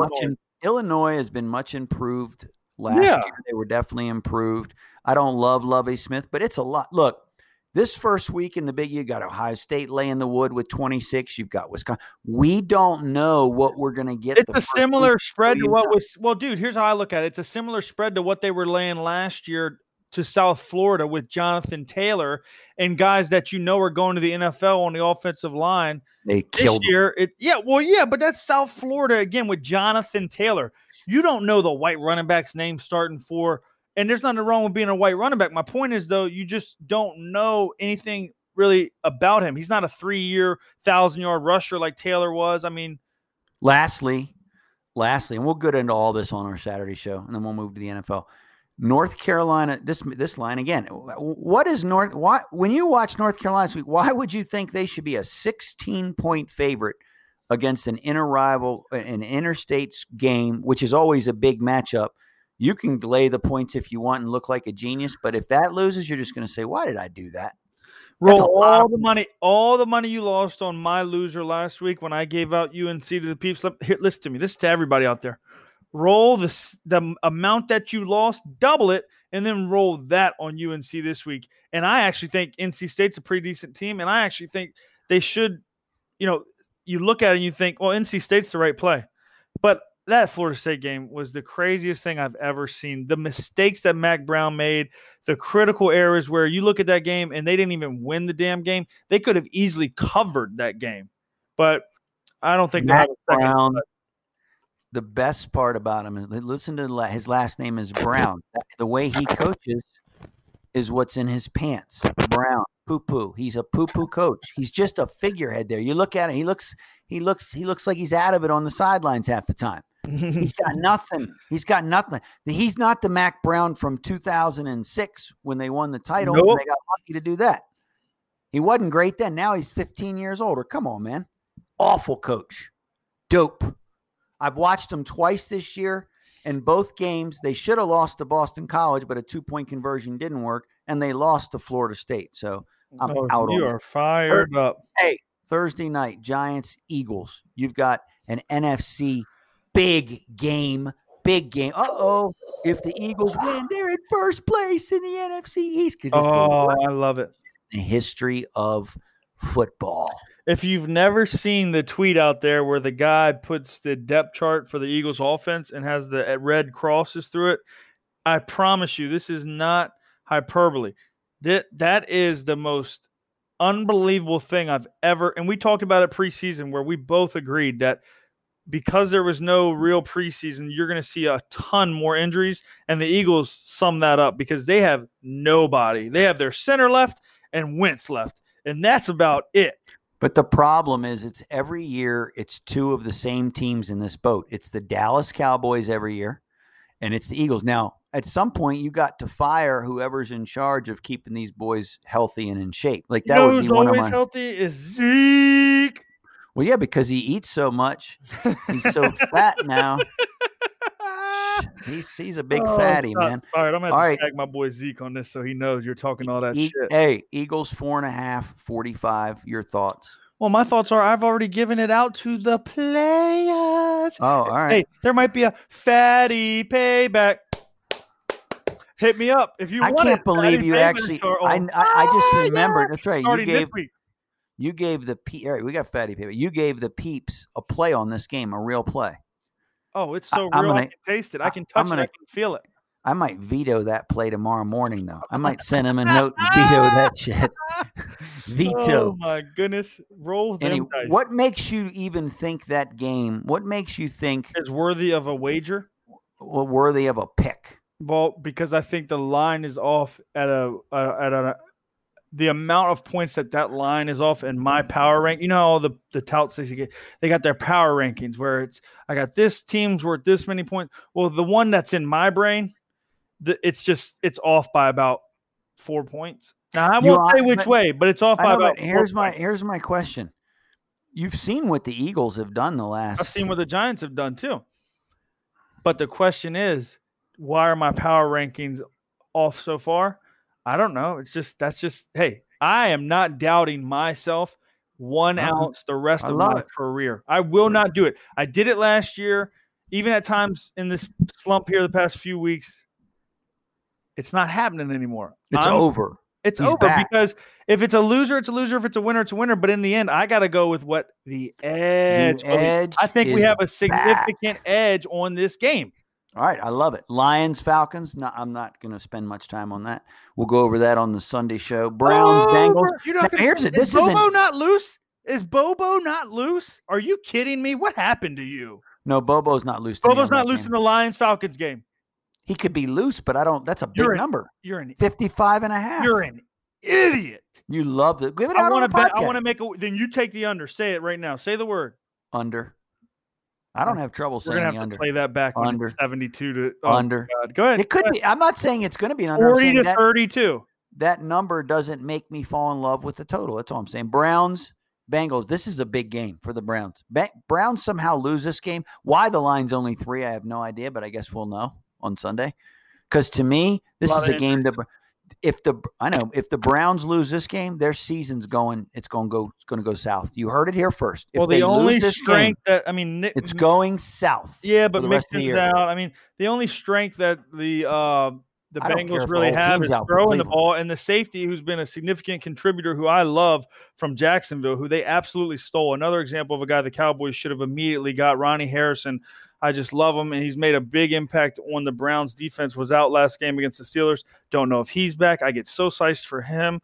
has been much improved last year. They were definitely improved. I don't love Lovie Smith, but it's a lot. Look, this first week in the Big, you got Ohio State laying the wood with 26. You've got Wisconsin. We don't know what we're going to get. It's a similar spread to what was – well, dude, here's how I look at it. It's a similar spread to what they were laying last year to South Florida with Jonathan Taylor and guys that you know are going to the NFL on the offensive line. They killed this year. But that's South Florida again with Jonathan Taylor. You don't know the white running back's name starting for, and there's nothing wrong with being a white running back. My point is, though, you just don't know anything really about him. He's not a 3-year, 1,000-yard rusher like Taylor was. I mean, lastly, and we'll get into all this on our Saturday show, and then we'll move to the NFL. North Carolina, this line again. What is when you watch North Carolina this week, why would you think they should be a 16-point favorite against an interstate game, which is always a big matchup? You can lay the points if you want and look like a genius, but if that loses, you're just going to say, "Why did I do that?" Roll all the money you lost on my loser last week when I gave out UNC to the peeps. Here, listen to me. This is to everybody out there. Roll the amount that you lost, double it, and then roll that on UNC this week. And I actually think NC State's a pretty decent team, and I actually think they should, you look at it and you think, well, NC State's the right play. But that Florida State game was the craziest thing I've ever seen. The mistakes that Mac Brown made, the critical errors where you look at that game and they didn't even win the damn game. They could have easily covered that game. But I don't think Mac Brown. The best part about him is listen to his last name is Brown. The way he coaches is what's in his pants. Brown, poo-poo. He's a poo-poo coach. He's just a figurehead there. You look at him, he looks like he's out of it on the sidelines half the time. He's got nothing. He's not the Mac Brown from 2006 when they won the title. Nope. They got lucky to do that. He wasn't great then. Now he's 15 years older. Come on, man. Awful coach. Dope. I've watched them twice this year. In both games, they should have lost to Boston College, but a 2-point conversion didn't work, and they lost to Florida State. So I'm out You on are fired up. Hey, Thursday night, Giants, Eagles. You've got an NFC big game. If the Eagles win, they're in first place in the NFC East. I love it. The history of football. If you've never seen the tweet out there where the guy puts the depth chart for the Eagles offense and has the red crosses through it, I promise you, this is not hyperbole. That is the most unbelievable thing I've ever, and we talked about it preseason where we both agreed that because there was no real preseason, you're going to see a ton more injuries, and the Eagles sum that up because they have nobody. They have their center left and Wentz left, and that's about it. But the problem is it's every year it's two of the same teams in this boat. It's the Dallas Cowboys every year, and it's the Eagles. Now, at some point, you got to fire whoever's in charge of keeping these boys healthy and in shape. Like that would be one of my. Who's always healthy is Zeke. Well, yeah, because he eats so much. He's so fat now. He's a big fatty, man. All right, I'm going to have to tag my boy Zeke on this so he knows you're talking all that shit. Hey, Eagles 4.5, 45. Your thoughts? Well, my thoughts are I've already given it out to the players. Oh, all right. Hey, there might be a fatty payback. Hit me up if you want it. I can't believe you actually. I just remembered. That's right. You gave the all right, we got fatty payback. You gave the peeps a play on this game, a real play. Oh, it's so real. I can taste it. I can touch it. I can feel it. I might veto that play tomorrow morning, though. I might send him a note and veto that shit. Veto. Oh, my goodness. Roll them dice. What makes you even think that game? What makes you think is worthy of a wager? Worthy of a pick? Well, because I think the line is off at the amount of points that line is off in my power rank. You know, all the touts they got their power rankings where it's I got this team's worth this many points. Well, the one that's in my brain, it's off by about 4 points. Now I won't say which way, but it's off by about. Here's my question. You've seen what the Eagles have done the last. I've seen what the Giants have done too. But the question is, why are my power rankings off so far? I don't know. Hey, I am not doubting myself 1 ounce the rest of my career. I will not do it. I did it last year, even at times in this slump here the past few weeks. It's not happening anymore. It's over. It's over because if it's a loser, it's a loser. If it's a winner, it's a winner. But in the end, I got to go with what the edge. I think we have a significant edge on this game. All right, I love it. Lions, Falcons. No, I'm not going to spend much time on that. We'll go over that on the Sunday show. Browns, Bengals. Is Bobo not loose? Is Bobo not loose? Are you kidding me? What happened to you? No, Bobo's not loose. Bobo's not loose in the Lions-Falcons game. He could be loose, but I don't. That's a big number. You're an 55.5. You're an idiot. You love it. Give it out on the podcast. I want to make a. Then you take the under. Say it right now. Say the word. Under. I don't have trouble saying the under. We're going to have to play that back when it's 72 to under. God. Go ahead. It could be. I'm not saying it's going to be an under. 40 to 32. That number doesn't make me fall in love with the total. That's all I'm saying. Browns, Bengals. This is a big game for the Browns. Browns somehow lose this game. Why the line's only 3, I have no idea, but I guess we'll know on Sunday. Because to me, this is a game that if the Browns lose this game, their season's going to go south. You heard it here first. Well, the only strength it's going south. Yeah, but Mixon's out. I mean, the only strength that the Bengals really have is throwing the ball, and the safety who's been a significant contributor, who I love from Jacksonville, who they absolutely stole. Another example of a guy the Cowboys should have immediately got, Ronnie Harrison. I just love him, and he's made a big impact on the Browns' defense. Was out last game against the Steelers. Don't know if he's back. I get so psyched for him.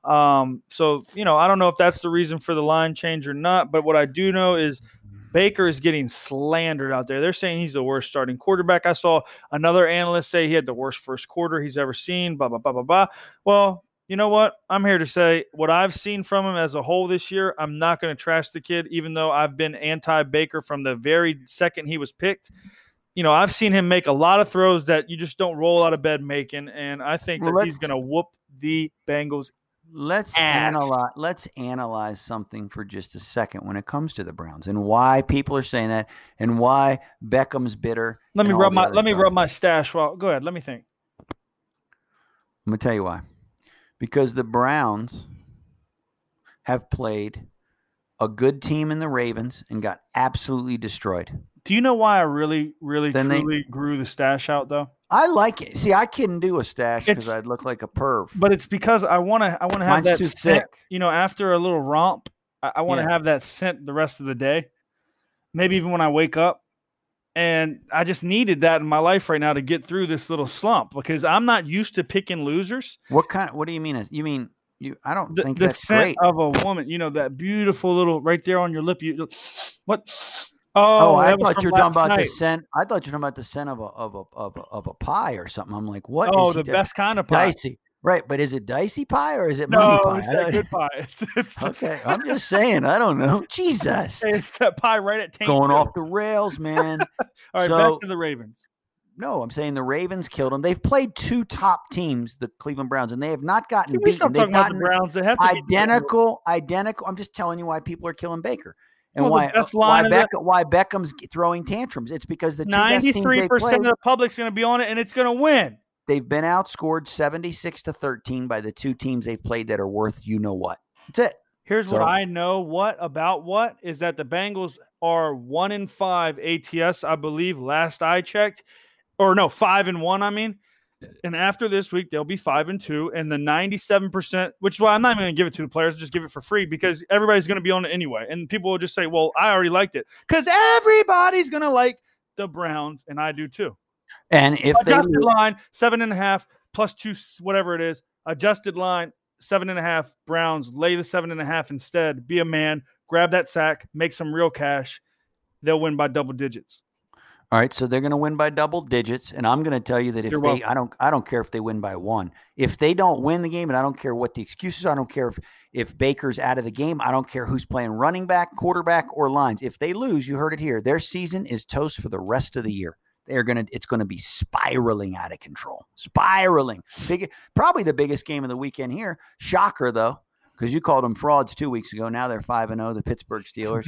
So, I don't know if that's the reason for the line change or not, but what I do know is Baker is getting slandered out there. They're saying he's the worst starting quarterback. I saw another analyst say he had the worst first quarter he's ever seen, blah, blah, blah, blah, blah. Well, you know what? I'm here to say what I've seen from him as a whole this year. I'm not going to trash the kid, even though I've been anti-Baker from the very second he was picked. I've seen him make a lot of throws that you just don't roll out of bed making, and I think that he's going to whoop the Bengals' let's ass. analyze something for just a second when it comes to the Browns and why people are saying that and why Beckham's bitter. Let me and all rub the my other stuff. rub my stash. Well, go ahead. Let me think. I'm gonna tell you why. Because the Browns have played a good team in the Ravens and got absolutely destroyed. Do you know why I really, really, Then they- truly grew the stash out though? I like it. See, I couldn't do a stash because It's- I'd look like a perv. But it's because I want to have Mine's that too scent. thick. You know, after a little romp, I want to Yeah. have that scent the rest of the day. Maybe even when I wake up. And I just needed that in my life right now to get through this little slump because I'm not used to picking losers. What do you mean? You mean you? I don't think The that's scent great. of a woman, you know, that beautiful little right there on your lip. What? Oh, I that was thought from you were talking last about the night. scent. I thought you were talking about the scent of a pie or something. I'm like, what? Oh, is he the best kind of It's pie. dicey, right? But is it dicey pie or is it money No, pie? it's that good pie. It's Okay, I'm just saying. I don't know. Jesus, it's that pie right at Taint going Hill. off the rails, man. All right, So- back to the Ravens. No, I'm saying the Ravens killed them. They've played two top teams, the Cleveland Browns, and they have not gotten Can we stop beaten. They've talking about the gotten Browns? They have to be identical. I'm just telling you why people are killing Baker and Well, the best line of why Beckham's throwing tantrums. It's because the two best teams 93% they played, of the public's going to be on it, and it's going to win. they've been outscored 76-13 by the two teams they've played that are worth you know what. That's it. Here's what So- I know. What is that the Bengals are 1-5 ATS, I believe. Last I checked, or no, 5-1. I mean, and after this week they'll be 5-2, and the 97%, which is why I'm not even going to give it to the players, just give it for free because everybody's going to be on it anyway, and people will just say, "Well, I already liked it," because everybody's going to like the Browns, and I do too. And if they Adjusted line 7.5 plus 2, whatever it is. Adjusted line 7.5. Browns lay the 7.5 instead. Be a man, grab that sack, make some real cash. They'll win by double digits. all right, so they're going to win by double digits, and I'm going to tell you that if You're they, welcome. I don't care if they win by one. If they don't win the game, and I don't care what the excuses are, I don't care if Baker's out of the game, I don't care who's playing running back, quarterback, or lines. If they lose, you heard it here. Their season is toast for the rest of the year. It's going to be spiraling out of control. Spiraling. Probably the biggest game of the weekend here. Shocker though, because you called them frauds 2 weeks ago. Now they're 5-0. The Pittsburgh Steelers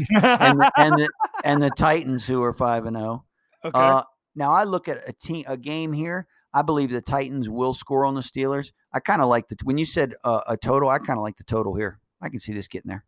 and the Titans, who are 5-0. Okay. Now I look at a game here. I believe the Titans will score on the Steelers. I kind of like when you said a total. I kind of like the total here. I can see this getting there.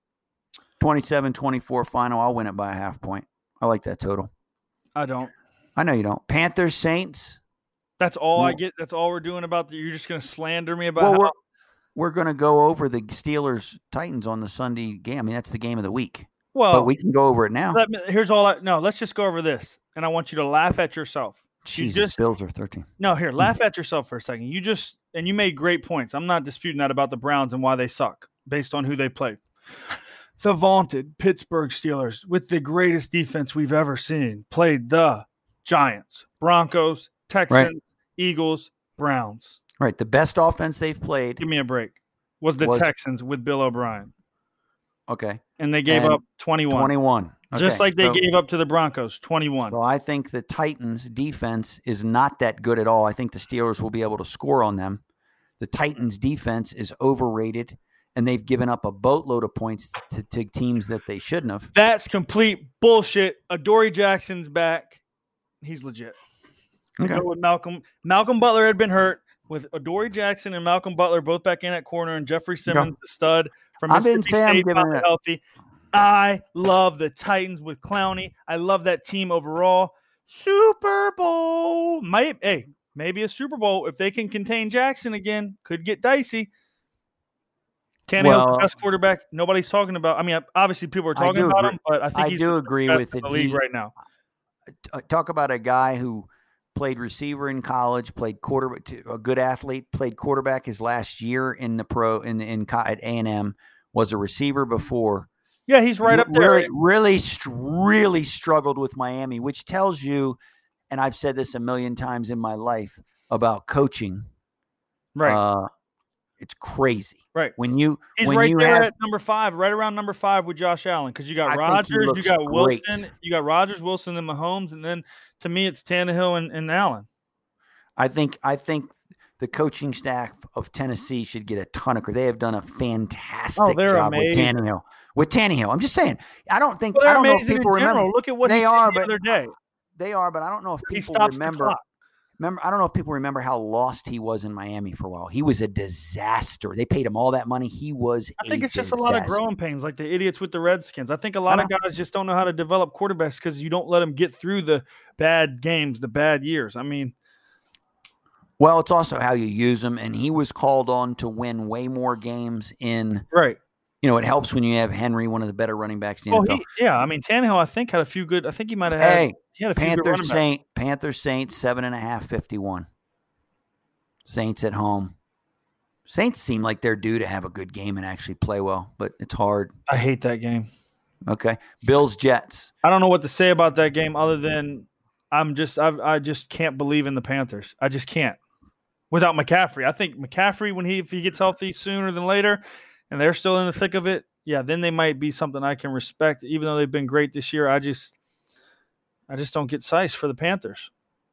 27-24 final. I'll win it by a half point. I like that total. I don't. I know you don't. Panthers, Saints. That's all I Well- get. That's all we're doing about you're just going to slander me about Well, how we're going to go over the Steelers Titans on the Sunday game. I mean, that's the game of the week. well. But we can go over it now. Here's all I no. Let's just go over this, and I want you to laugh at yourself. Jesus, Bills are 13. No, here, laugh at yourself for a second. You made great points. I'm not disputing that about the Browns and why they suck based on who they played. The vaunted Pittsburgh Steelers, with the greatest defense we've ever seen, played the Giants, Broncos, Texans, Eagles, Browns. Right. The best offense they've played. Give me a break. Was the Texans with Bill O'Brien. Okay. And they gave up 21. 21. Just Okay, like they so- gave up to the Broncos, 21. So I think the Titans defense is not that good at all. I think the Steelers will be able to score on them. The Titans defense is overrated, and they've given up a boatload of points to teams that they shouldn't have. That's complete bullshit. Adoree Jackson's back. He's legit. To Okay. go with Malcolm. Malcolm Butler had been hurt. With Adoree Jackson and Malcolm Butler both back in at corner, and Jeffrey Simmons, the stud from I didn't Mississippi say I'm State, giving finally it- healthy. I love the Titans with Clowney. I love that team overall. Super Bowl. Maybe a Super Bowl if they can contain Jackson again. Could get dicey. Tannehill's Well, the best quarterback. Nobody's talking about. I mean, obviously people are I talking do about agree. him, but I think I he's do the agree best with in it. the league He- right now. Talk about a guy who played receiver in college, played quarterback, a good athlete, played quarterback his last year in the pro at A&M, was a receiver before. Yeah, he's right up there. Really struggled with Miami, which tells you, and I've said this a million times in my life about coaching. Right. It's crazy. Right. He's Right there at number 5, right around number 5 with Josh Allen, because you got I think he Rodgers, you looks got great. Wilson, you got Rodgers, Wilson, and Mahomes, and then to me it's Tannehill and Allen. I think the coaching staff of Tennessee should get a ton of credit. They have done a fantastic they're job amazing. with Tannehill. I'm just saying. I don't think Well, I they're don't know if amazing people in general. remember. Look at what They he are, did the but other day. They are, but I don't know if He people stops the remember. clock. I don't know if people remember how lost he was in Miami for a while. He was a disaster. They paid him all that money. He was I think a it's just a lot of disaster. growing pains, like the idiots with the Redskins. I think a lot of guys just don't know how to develop quarterbacks because you don't let them get through the bad games, the bad years. I mean, Well, it's also how you use them, and he was called on to win way more games in. right. You know, it helps when you have Henry, one of the better running backs in the NFL. I mean, Tannehill, I think, had a few good. I think he might have had. He had a few good running backs. Panthers Saints 7.5 51. Saints at home. Saints seem like they're due to have a good game and actually play well, but it's hard. I hate that game. Okay, Bills Jets. I don't know what to say about that game other than I just can't believe in the Panthers. I just can't. Without McCaffrey, I think McCaffrey if he gets healthy sooner than later, and they're still in the thick of it, yeah, then they might be something I can respect. Even though they've been great this year, I just don't get sized for the Panthers.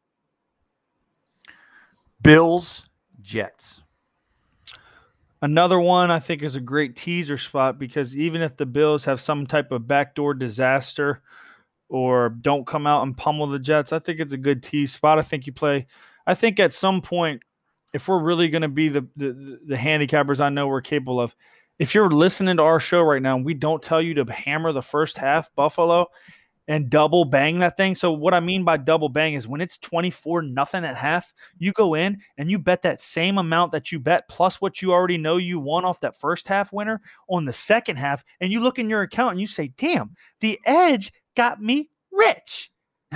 Bills Jets. Another one I think is a great teaser spot because even if the Bills have some type of backdoor disaster or don't come out and pummel the Jets, I think it's a good tease spot. I think at some point, if we're really going to be the handicappers I know we're capable of, if you're listening to our show right now and we don't tell you to hammer the first half, Buffalo, and double bang that thing. So what I mean by double bang is when it's 24-0 at half, you go in and you bet that same amount that you bet plus what you already know you won off that first half winner on the second half, and you look in your account and you say, damn, the edge got me rich.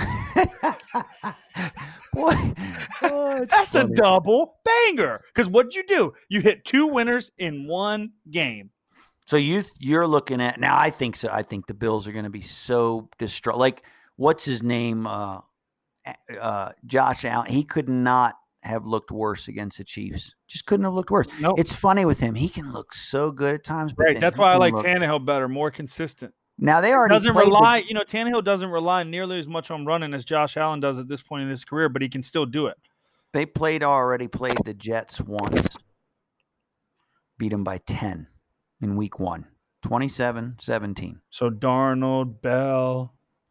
Boy, that's funny. A double banger. Because what'd you do? You hit two winners in one game. So you're looking at now. I think so. I think the Bills are going to be so distraught. Like what's his name? Josh Allen. He could not have looked worse against the Chiefs. Just couldn't have looked worse. Nope. It's funny with him. He can look so good at times. But right. That's why I like Tannehill better, more consistent. Now they already Tannehill doesn't rely nearly as much on running as Josh Allen does at this point in his career, but he can still do it. They already played the Jets once. Beat them by 10 in week 1. 27-17. So Darnold, Bell,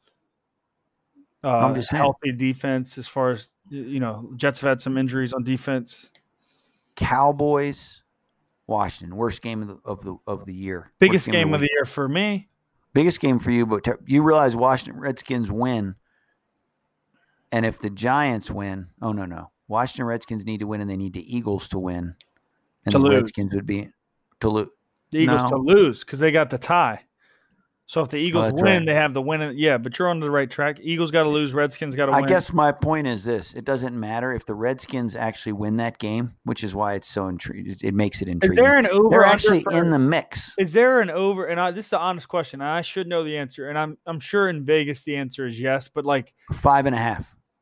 I'm just healthy defense as far as, Jets have had some injuries on defense. Cowboys, Washington, worst game of the year. Biggest game of the year for me. Biggest game for you, but you realize Washington Redskins win, and if the Giants win, no. Washington Redskins need to win, and they need the Eagles to win, and the Redskins would be to lose. The Eagles to lose because they got the tie. So if the Eagles win, right. They have the win. Yeah, but you're on the right track. Eagles got to lose. Redskins got to win. I guess my point is this. It doesn't matter if the Redskins actually win that game, which is why it's so intriguing. It makes it intriguing. Is there an over? They're actually in the mix. Is there an over? And this is an honest question. I should know the answer. And I'm sure in Vegas the answer is yes. But like 5.5.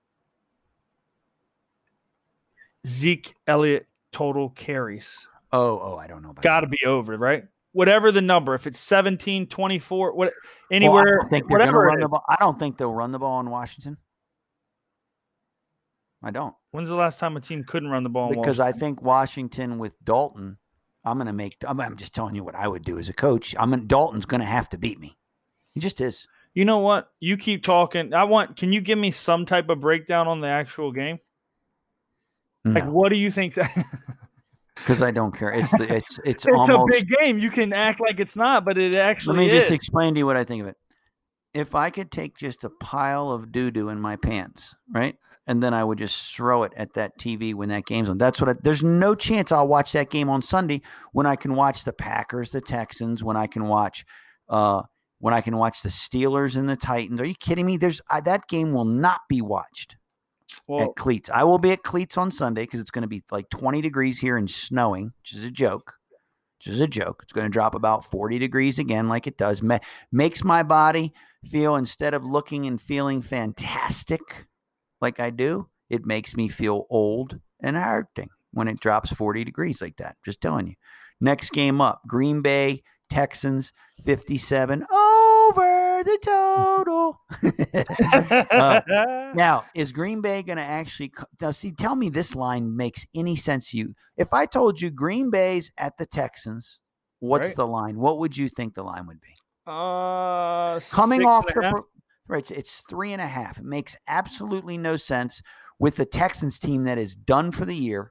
Zeke Elliott total carries. Oh, I don't know about Got to be over, right? Whatever the number, if it's 17, 24, anywhere, whatever it is. I don't think they'll run the ball in Washington. I don't. When's the last time a team couldn't run the ball in Because Washington? I think Washington with Dalton, I'm just telling you what I would do as a coach. Dalton's going to have to beat me. He just is. You know what? You keep talking. Can you give me some type of breakdown on the actual game? No. Like, what do you think? Because I don't care. It's it's almost a big game. You can act like it's not, but it actually Let me is. just explain to you what I think of it. If I could take just a pile of doo-doo in my pants, right? And then I would just throw it at that TV when that game's on. There's no chance I'll watch that game on Sunday when I can watch the Packers, the Texans, when I can watch the Steelers and the Titans. Are you kidding me? That game will not be watched. At Cleats. I will be at Cleats on Sunday because it's going to be like 20 degrees here and snowing, which is a joke. It's going to drop about 40 degrees again like it does. Makes my body feel, instead of looking and feeling fantastic like I do, it makes me feel old and hurting when it drops 40 degrees like that. Just telling you. Next game up, Green Bay, Texans, 57. Over the total. Now, is Green Bay going to actually now? See, tell me this line makes any sense to you. If I told you Green Bay's at the Texans, what's Right. the line? What would you think the line would be? Coming Off the right, so it's 3.5. It makes absolutely no sense with the Texans team that is done for the year,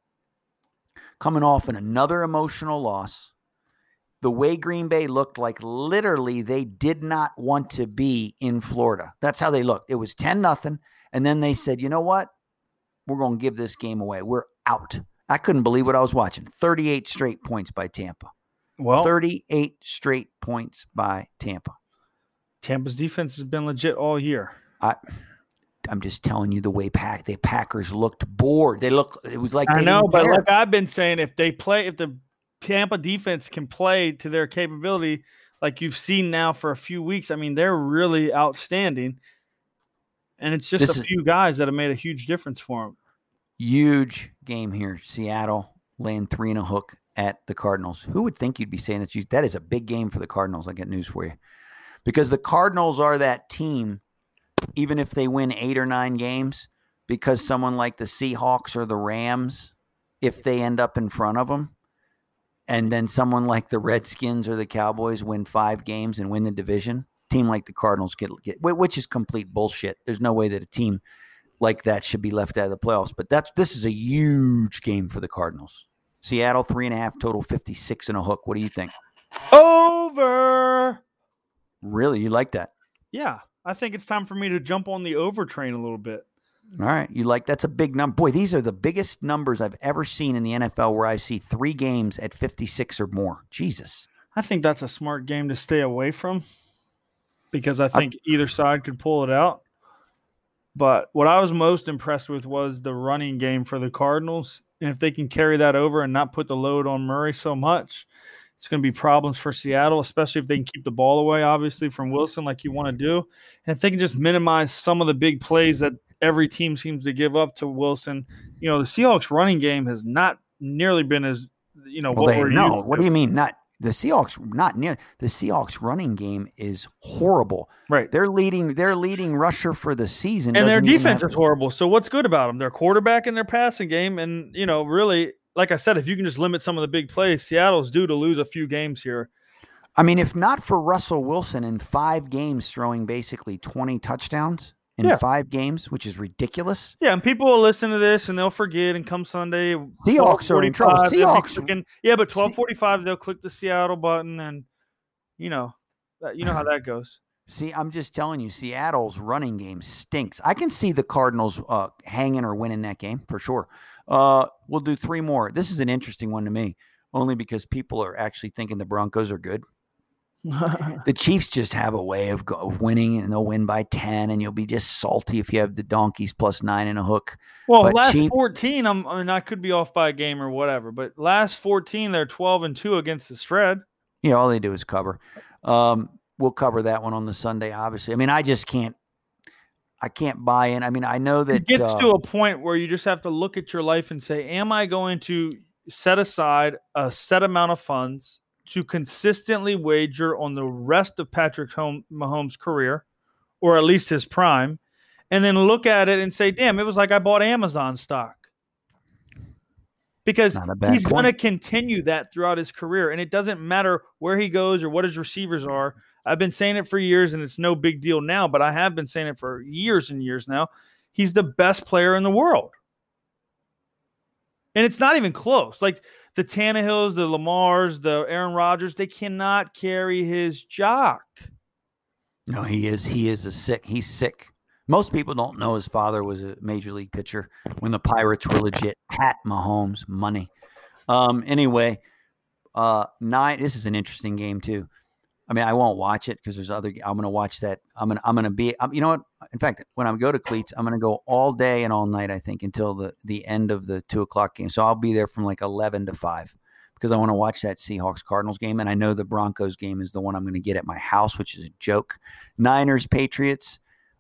coming off in another emotional loss. The way Green Bay looked, like literally they did not want to be in Florida. That's how they looked. It was 10-0. And then they said, you know what? We're going to give this game away. We're out. I couldn't believe what I was watching. 38 straight points by Tampa. Well, 38 straight points by Tampa. Tampa's defense has been legit all year. I'm just telling you the way the Packers looked bored. It was like I they know, didn't but care. like I've been saying, if the Tampa defense can play to their capability, like you've seen now for a few weeks, I mean, they're really outstanding. And it's just a few guys that have made a huge difference for them. Huge game here. Seattle laying 3.5 at the Cardinals. Who would think you'd be saying that? That is a big game for the Cardinals. I got news for you. Because the Cardinals are that team, even if they win 8 or 9 games, because someone like the Seahawks or the Rams, if they end up in front of them, and then someone like the Redskins or the Cowboys win 5 games and win the division, team like the Cardinals get which is complete bullshit. There's no way that a team like that should be left out of the playoffs. But this is a huge game for the Cardinals. Seattle 3.5 total, 56.5. What do you think? Over. Really, you like that? Yeah, I think it's time for me to jump on the over train a little bit. All right, that's a big number. Boy, these are the biggest numbers I've ever seen in the NFL where I see 3 games at 56 or more. Jesus. I think that's a smart game to stay away from because I think either side could pull it out. But what I was most impressed with was the running game for the Cardinals. And if they can carry that over and not put the load on Murray so much, it's going to be problems for Seattle, especially if they can keep the ball away, obviously, from Wilson like you want to do. And if they can just minimize some of the big plays that every team seems to give up to Wilson. The Seahawks running game has not nearly been as, what we're used to. What do you mean? The Seahawks running game is horrible. Right. Their leading rusher for the season. And their defense is horrible. So what's good about them? Their quarterback and their passing game. And, really, like I said, if you can just limit some of the big plays, Seattle's due to lose a few games here. I mean, if not for Russell Wilson in 5 games throwing basically 20 touchdowns in 5 games, which is ridiculous. Yeah, and people will listen to this and they'll forget, and come Sunday, Seahawks are in trouble. Seahawks. But 12:45 they'll click the Seattle button, and you know how that goes. See, I'm just telling you, Seattle's running game stinks. I can see the Cardinals hanging or winning that game for sure. We'll do 3 more. This is an interesting one to me, only because people are actually thinking the Broncos are good. The Chiefs just have a way of winning, and they'll win by 10, and you'll be just salty if you have the Donkeys plus 9.5. Well, last 14, I could be off by a game or whatever, but last 14, they're 12-2 against the spread. Yeah, all they do is cover. We'll cover that one on the Sunday, obviously. I mean, I can't buy in. I mean, I know that it gets to a point where you just have to look at your life and say, am I going to set aside a set amount of funds to consistently wager on the rest of Patrick Mahomes' career, or at least his prime, and then look at it and say, damn, it was like I bought Amazon stock. Because he's going to continue that throughout his career, and it doesn't matter where he goes or what his receivers are. I've been saying it for years, and it's no big deal now, but I have been saying it for years and years now. He's the best player in the world. And it's not even close. Like the Tannehills, the Lamars, the Aaron Rodgers, they cannot carry his jock. No, he's sick. Most people don't know his father was a major league pitcher when the Pirates were legit. Pat Mahomes, money. Anyway, 9. This is an interesting game too. I mean, I won't watch it because there's other. I'm going to watch that. I'm going to be. You know what? In fact, when I go to Cleats, I'm going to go all day and all night. I think until the end of the 2:00 game. So I'll be there from like 11 to 5 because I want to watch that Seahawks Cardinals game, and I know the Broncos game is the one I'm going to get at my house, which is a joke. Niners Patriots.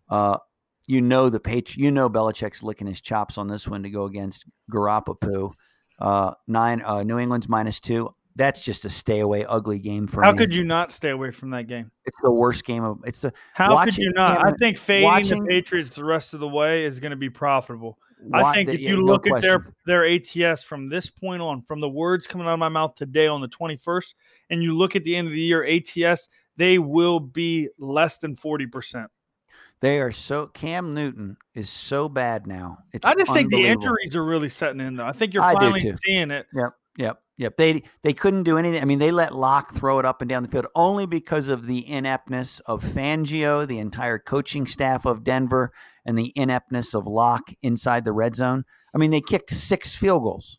Belichick's licking his chops on this one to go against Garoppolo. New England's -2. That's just a stay away ugly game for How me. could you not stay away from that game? It's the worst game of. It's the. How could you not? I think fading watching- the Patriots the rest of the way is going to be profitable. I Wa- think the- if yeah, you no look at question. their ATS from this point on, from the words coming out of my mouth today on the 21st, and you look at the end of the year ATS, they will be less than 40%. They are so. Cam Newton is so bad now. It's I just think the unbelievable. injuries are really setting in, though. I think you're I do finally too. seeing it. Yep. They couldn't do anything. I mean, they let Locke throw it up and down the field only because of the ineptness of Fangio, the entire coaching staff of Denver, and the ineptness of Locke inside the red zone. I mean, they kicked 6 field goals.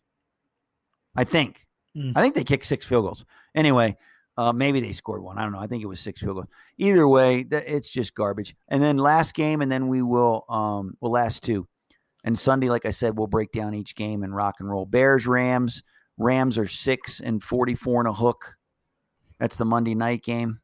I think they kicked 6 field goals. Anyway, maybe they scored 1. I don't know. I think it was 6 field goals. Either way, it's just garbage. And then last game, and then we will last 2. And Sunday, like I said, we'll break down each game and rock and roll. Bears, Rams. Rams are 6-44 and a hook. That's the Monday night game.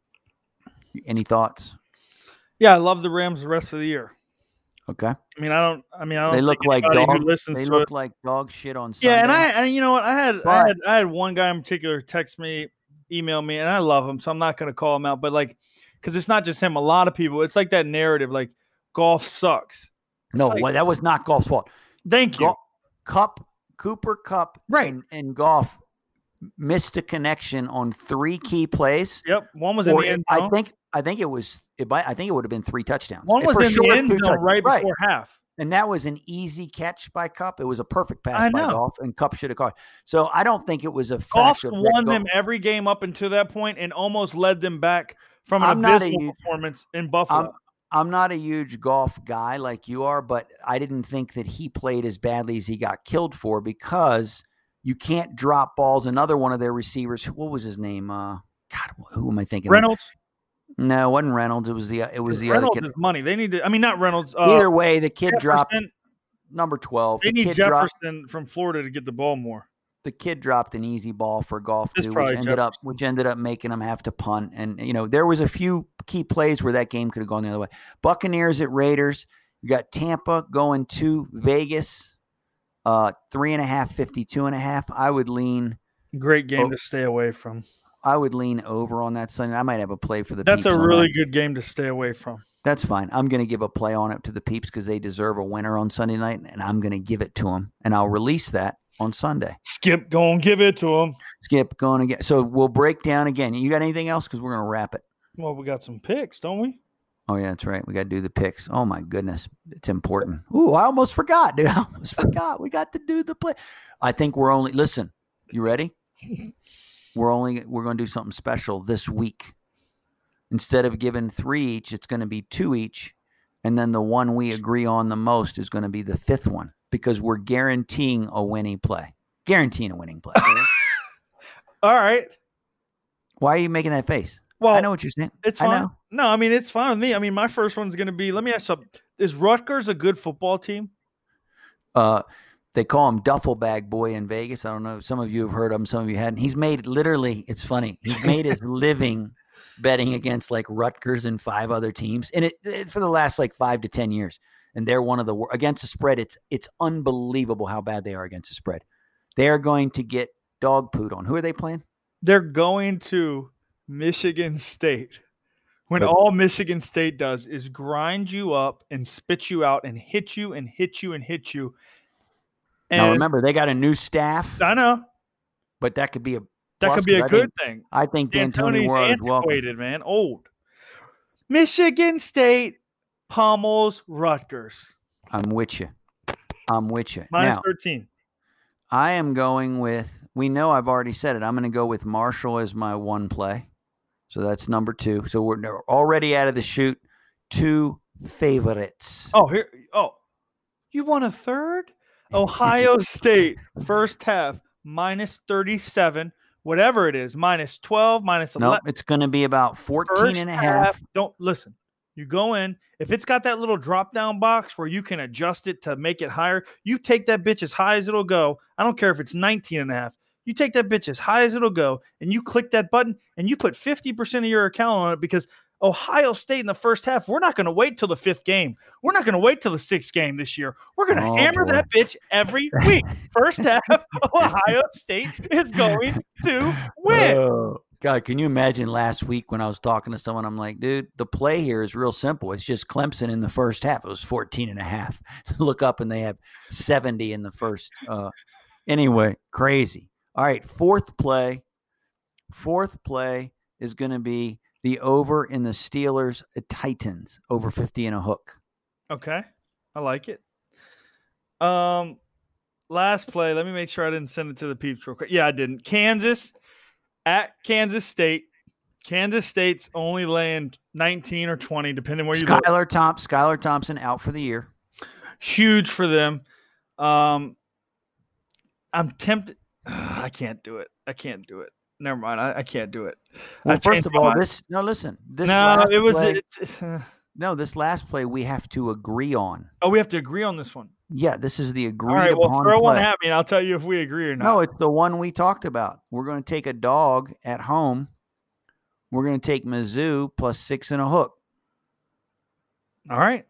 Any thoughts? Yeah, I love the Rams the rest of the year. Okay. I don't. They look think like anybody dog. who listens They to look it. like dog shit on Sunday. Yeah, and you know what? I But- had one guy in particular text me, email me, and I love him, so I'm not going to call him out. But because it's not just him. A lot of people. It's like that narrative, like golf sucks. No, like- that was not golf's fault. Thank you. Cooper Cup, Right. and golf missed a connection on 3 key plays. Yep, one was in Or the end I zone. think it was. I think it would have been 3 touchdowns. One was For in sure, the end 2 zone touchdowns. right before half. And that was an easy catch by Cup. It was a perfect pass I by know. Goff, and Cup should have caught. So I don't think it was a Goff fact of won that them every game up until that point and almost led them back from an I'm not a abysmal huge- performance in Buffalo. I'm not a huge golf guy like you are, but I didn't think that he played as badly as he got killed for because you can't drop balls. Another one of their receivers, what was his name? God, who am I thinking? of? Reynolds. No, it wasn't Reynolds. It was the other Reynolds kid. is money. They need to. I mean, not Reynolds. Either way, the kid dropped Jefferson. number 12. They The need kid dropped- Jefferson from Florida to get the ball more. the kid dropped an easy ball for Golf It's too, probably which ended up making him have to punt. And there was a few key plays where that game could have gone the other way. Buccaneers at Raiders. You got Tampa going to Vegas. 3.5, 52.5. I would lean Great game to stay away from. over on that Sunday. I might have a play for the That's peeps a on really that. good game to stay away from. That's fine. I'm going to give a play on it to the peeps because they deserve a winner on Sunday night, and I'm going to give it to them, and I'll release that on Sunday. Skip, go and give it to him. Skip going again. So we'll break down again. You got anything else? Because we're going to wrap it. Well, we got some picks, don't we? Oh, yeah, that's right. We got to do the picks. Oh, my goodness. It's important. Ooh, I almost forgot, dude. I almost forgot. We got to do the play. I think listen, you ready? We're going to do something special this week. Instead of giving 3 each, it's going to be 2 each. And then the one we agree on the most is going to be the 5th one because we're guaranteeing a winning play. Guaranteeing a winning play. All right. Why are you making that face? Well, I know what you're saying. It's I fine. know. No, I mean, it's fine with me. I mean, my first one's going to be, let me ask you something. Is Rutgers a good football team? They call him Duffel Bag Boy in Vegas. I don't know. Some of you have heard of him. Some of you hadn't. He's made literally, it's funny. He's made his living betting against like Rutgers and 5 other teams. And it for the last like 5 to 10 years. And they're one of the against the spread. It's unbelievable how bad they are against the spread. They are going to get dog pooed on. Who are they playing? They're going to Michigan State. When But- all Michigan State does is grind you up and spit you out and hit you and hit you and hit you. And Now remember, they got a new staff, I know but that could be a that plus, could be 'cause a I good think- thing. I think D'Antoni D'Antoni's World is welcome. antiquated, man. Old. Michigan State pummels Rutgers. I'm with you. Minus Now, 13. I am going with, we know I've already said it. I'm going to go with Marshall as my one play. So that's number 2. So we're already out of the chute. 2 favorites. Oh, here. Oh, you won a third? Ohio State, first half, minus 37, whatever it is, minus 12, minus 11. No, it's going to be about 14 First and a half. Don't listen. You go in. If it's got that little drop down box where you can adjust it to make it higher, you take that bitch as high as it'll go. I don't care if it's 19 and a half. You take that bitch as high as it'll go and you click that button and you put 50% of your account on it because Ohio State in the first half. We're not going to wait till the 5th game. We're not going to wait till the 6th game this year. We're going to hammer that bitch every week. First half, Ohio State is going to win. Oh, God, can you imagine last week when I was talking to someone? I'm like, dude, the play here is real simple. It's just Clemson in the first half. It was 14.5. Look up and they have 70 in the first. Anyway, crazy. All right, fourth play is going to be the over in the Steelers Titans, over 50 and a hook. Okay, I like it. Last play, let me make sure I didn't send it to the peeps real quick. Yeah, I didn't. Kansas at Kansas State. Kansas State's only laying 19 or 20, depending where you look. Skylar Thompson out for the year. Huge for them. I'm tempted. I can't do it. Never mind. I can't do it. Well, first of all, this last play we have to agree on. Oh, we have to agree on this one. Yeah, this is the agreed upon. All right, well, throw play. one at me and I'll tell you if we agree or not. No, it's the one we talked about. We're going to take a dog at home. We're going to take Mizzou plus 6 and a hook. All right.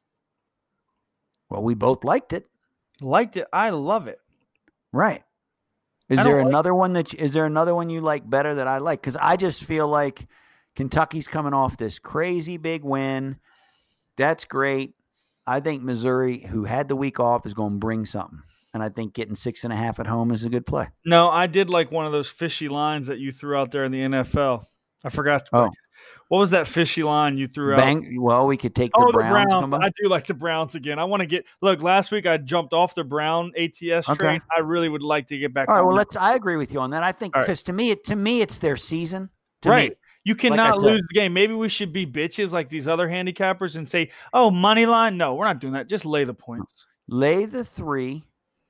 Well, we both liked it. I love it. Right. Is there another one you like better that I like? Because I just feel like Kentucky's coming off this crazy big win. That's great. I think Missouri, who had the week off, is going to bring something. And I think getting 6.5 at home is a good play. No, I did like one of those fishy lines that you threw out there in the NFL. I forgot. What was that fishy line you threw out? Well, we could take the Browns. I do like the Browns again. I want to get – look, last week I jumped off the Brown ATS train. I really would like to get back on that. I agree with you on that. I think because to me, it's their season. Right. You cannot lose the game. Maybe we should be bitches like these other handicappers and say, oh, money line. No, we're not doing that. Just lay the points. Lay the 3.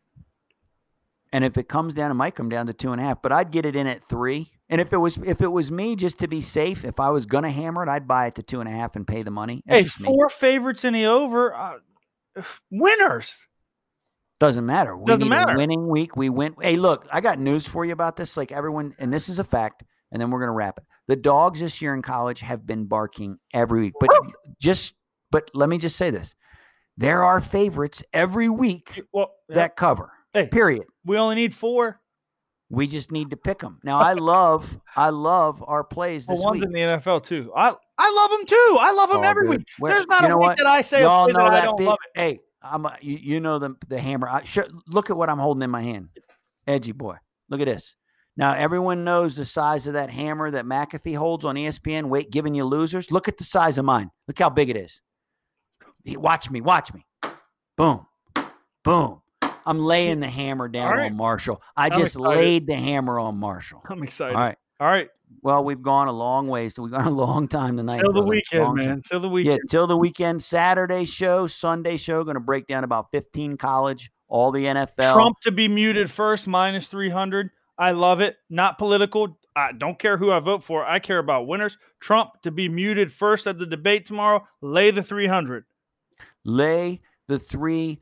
And if it comes down, it might come down to 2.5. But I'd get it in at 3. And if it was me, just to be safe, if I was gonna hammer it, I'd buy it to 2.5 and pay the money. That's 4 favorites in the over, winners. Doesn't matter. Doesn't matter. Winning week, we win. Hey, look, I got news for you about this. Like everyone, and this is a fact. And then we're gonna wrap it. The dogs this year in college have been barking every week. But let me just say this: there are favorites every week that cover. Hey, period. We only need 4. We just need to pick them. Now, I love our plays this one's week. in the NFL too. I love them too. I love them every week. There's not a week that I say y'all know that I don't love it. Hey, you know the hammer. Look at what I'm holding in my hand. Edgy boy. Look at this. Now, everyone knows the size of that hammer that McAfee holds on ESPN, giving you losers. Look at the size of mine. Look how big it is. Watch me. Boom. Boom. I'm laying the hammer down on Marshall. I just laid the hammer on Marshall. I'm excited. All right. Well, we've gone a long ways. We've gone a long time tonight. Till the weekend, man. Till the weekend. Yeah, till the weekend. Saturday show, Sunday show. Going to break down about 15 college, all the NFL. Trump to be muted first, minus 300. I love it. Not political. I don't care who I vote for. I care about winners. Trump to be muted first at the debate tomorrow. Lay the 300. Lay the 300.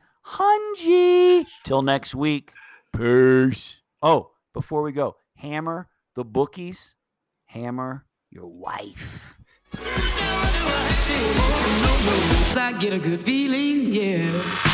Till next week. Peace. Oh, before we go, hammer the bookies. Hammer your wife. I get a good feeling, yeah.